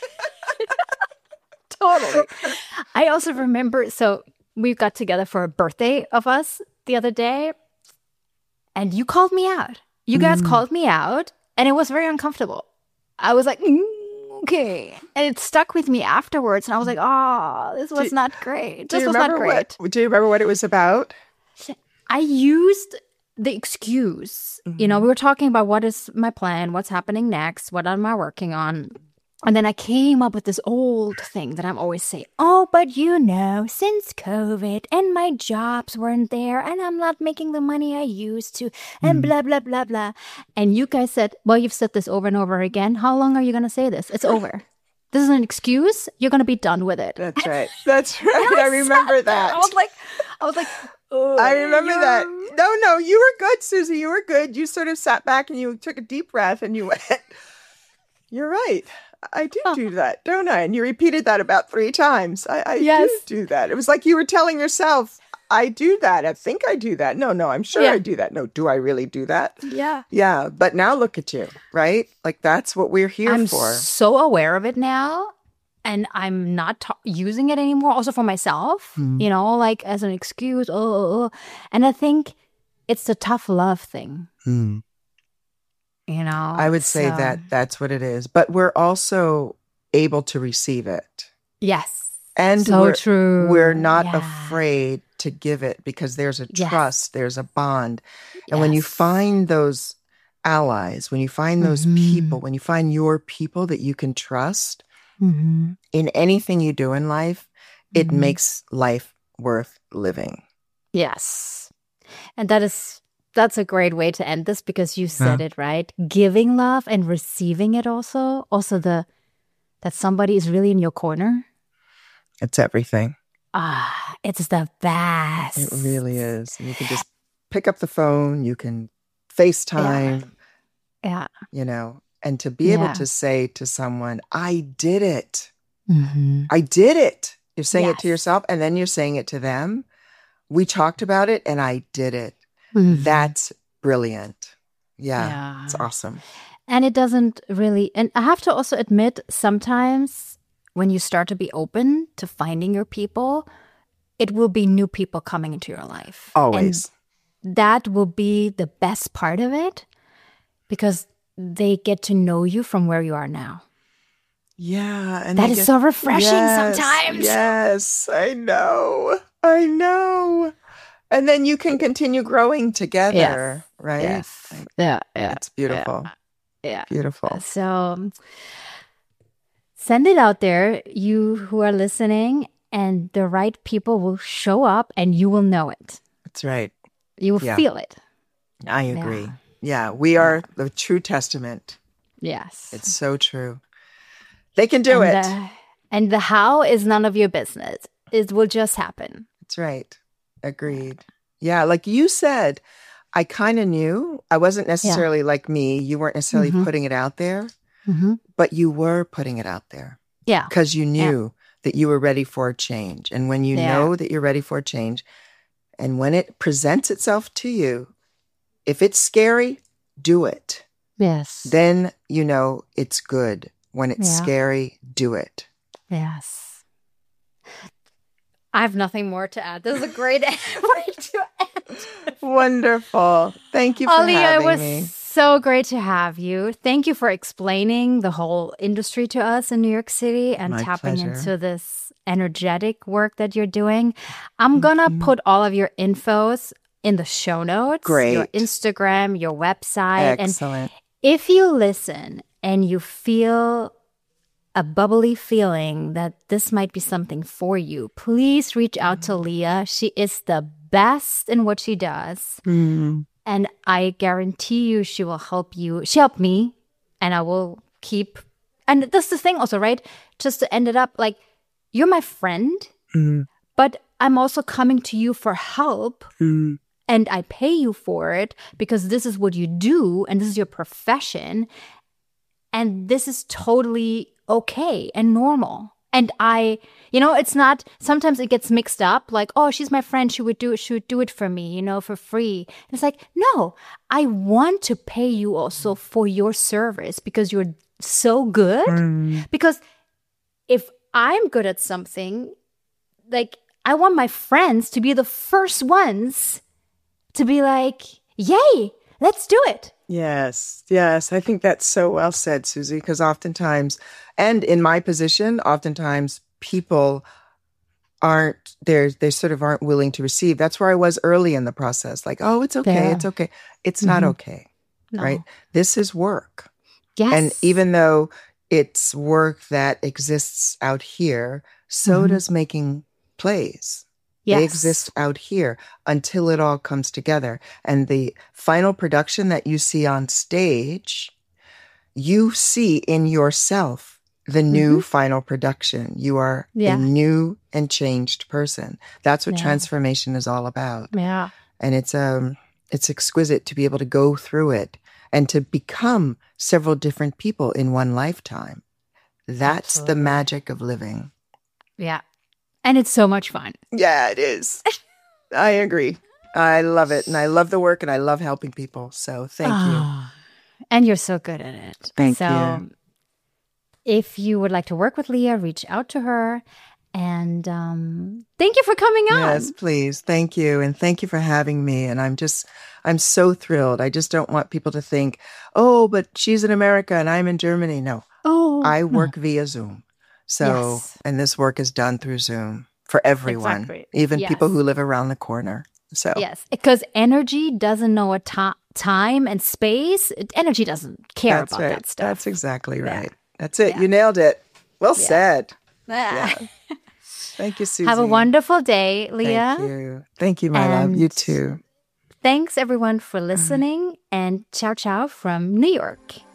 Totally. I also remember, so we got together for a birthday of us the other day, and you called me out. You guys called me out, and it was very uncomfortable. I was like, okay. And it stuck with me afterwards, and I was like, this was not great. This was not great. Do you remember what it was about? I used the excuse. We were talking about what is my plan, what's happening next, what am I working on? And then I came up with this old thing that I'm always saying, but since COVID and my jobs weren't there and I'm not making the money I used to and blah, blah, blah, blah. And you guys said, well, you've said this over and over again. How long are you going to say this? It's over. This is an excuse. You're going to be done with it. That's right. That's right. I remember that. I was like, I remember that. No, you were good, Susie. You were good. You sort of sat back and you took a deep breath and you went, you're right. I do that, don't I? And you repeated that about 3 times. I do that. It was like you were telling yourself, I do that. I think I do that. No, I'm sure I do that. No, do I really do that? Yeah. Yeah. But now look at you, right? Like that's what we're here for. I'm so aware of it now. And I'm not using it anymore, also for myself, like as an excuse. And I think it's the tough love thing. I would say that's what it is. But we're also able to receive it. Yes. And so true. We're not afraid to give it because there's a trust, there's a bond. And when you find those allies, when you find those people, when you find your people that you can trust, in anything you do in life, it makes life worth living. Yes. And that's a great way to end this because you said it, right? Giving love and receiving it also. Also that somebody is really in your corner. It's everything. It's the best. It really is. And you can just pick up the phone, you can FaceTime. Yeah. And to be able to say to someone, I did it. I did it. You're saying it to yourself and then you're saying it to them. We talked about it and I did it. That's brilliant. Yeah. It's awesome. And it doesn't really, and I have to also admit, sometimes when you start to be open to finding your people, it will be new people coming into your life. Always. And that will be the best part of it because they get to know you from where you are now. Yeah. And that is so refreshing sometimes. Yes, I know. And then you can continue growing together, right? Yes. Yeah. It's beautiful. Yeah. Beautiful. So send it out there, you who are listening, and the right people will show up and you will know it. That's right. You will feel it. I agree. Yeah, we are the true testament. Yes. It's so true. They can do it. And the how is none of your business. It will just happen. That's right. Agreed. Yeah, like you said, I kind of knew. I wasn't necessarily like me. You weren't necessarily putting it out there, but you were putting it out there. Yeah. Because you knew that you were ready for a change. And when you know that you're ready for a change, and when it presents itself to you, if it's scary, do it. Yes. Then you know it's good. When it's scary, do it. Yes. I have nothing more to add. This is a great way to end. Wonderful. Thank you for having me. It was so great to have you. Thank you for explaining the whole industry to us in New York City and tapping into this energetic work that you're doing. I'm going to put all of your infos in the show notes. Great. Your Instagram, your website. Excellent. And if you listen and you feel a bubbly feeling that this might be something for you, please reach out to Leah. She is the best in what she does. And I guarantee you she will help you. She helped me, and I will keep. And that's the thing also, right? Just to end it up, like, you're my friend, but I'm also coming to you for help. And I pay you for it because this is what you do and this is your profession. And this is totally okay and normal. And it's not, sometimes it gets mixed up like, oh, she's my friend. She would do it for me, for free. And it's like, no, I want to pay you also for your service because you're so good. Because if I'm good at something, like, I want my friends to be the first ones to be like, yay, let's do it. Yes. I think that's so well said, Susie, because oftentimes, and in my position, oftentimes people they sort of aren't willing to receive. That's where I was early in the process. Like, oh, it's okay. It's okay. It's not okay. No. Right? This is work. Yes. And even though it's work that exists out here, so does making plays. Yes. They exist out here until it all comes together. And the final production that you see on stage, you see in yourself the new final production. You are a new and changed person. That's what transformation is all about. Yeah. And it's exquisite to be able to go through it and to become several different people in one lifetime. That's the magic of living. Yeah. And it's so much fun. Yeah, it is. I agree. I love it. And I love the work and I love helping people. So thank you. And you're so good at it. Thank you. If you would like to work with Leah, reach out to her. And thank you for coming on. Yes, please. Thank you. And thank you for having me. And I'm so thrilled. I just don't want people to think, oh, but she's in America and I'm in Germany. No. I work via Zoom. So, and this work is done through Zoom for everyone, even people who live around the corner. So, yes, because energy doesn't know a time and space. Energy doesn't care about that stuff. That's exactly right. Yeah. That's it. Yeah. You nailed it. Well said. Yeah. Thank you, Susie. Have a wonderful day, Leah. Thank you. Thank you, my love. You too. Thanks, everyone, for listening. And ciao, ciao from New York.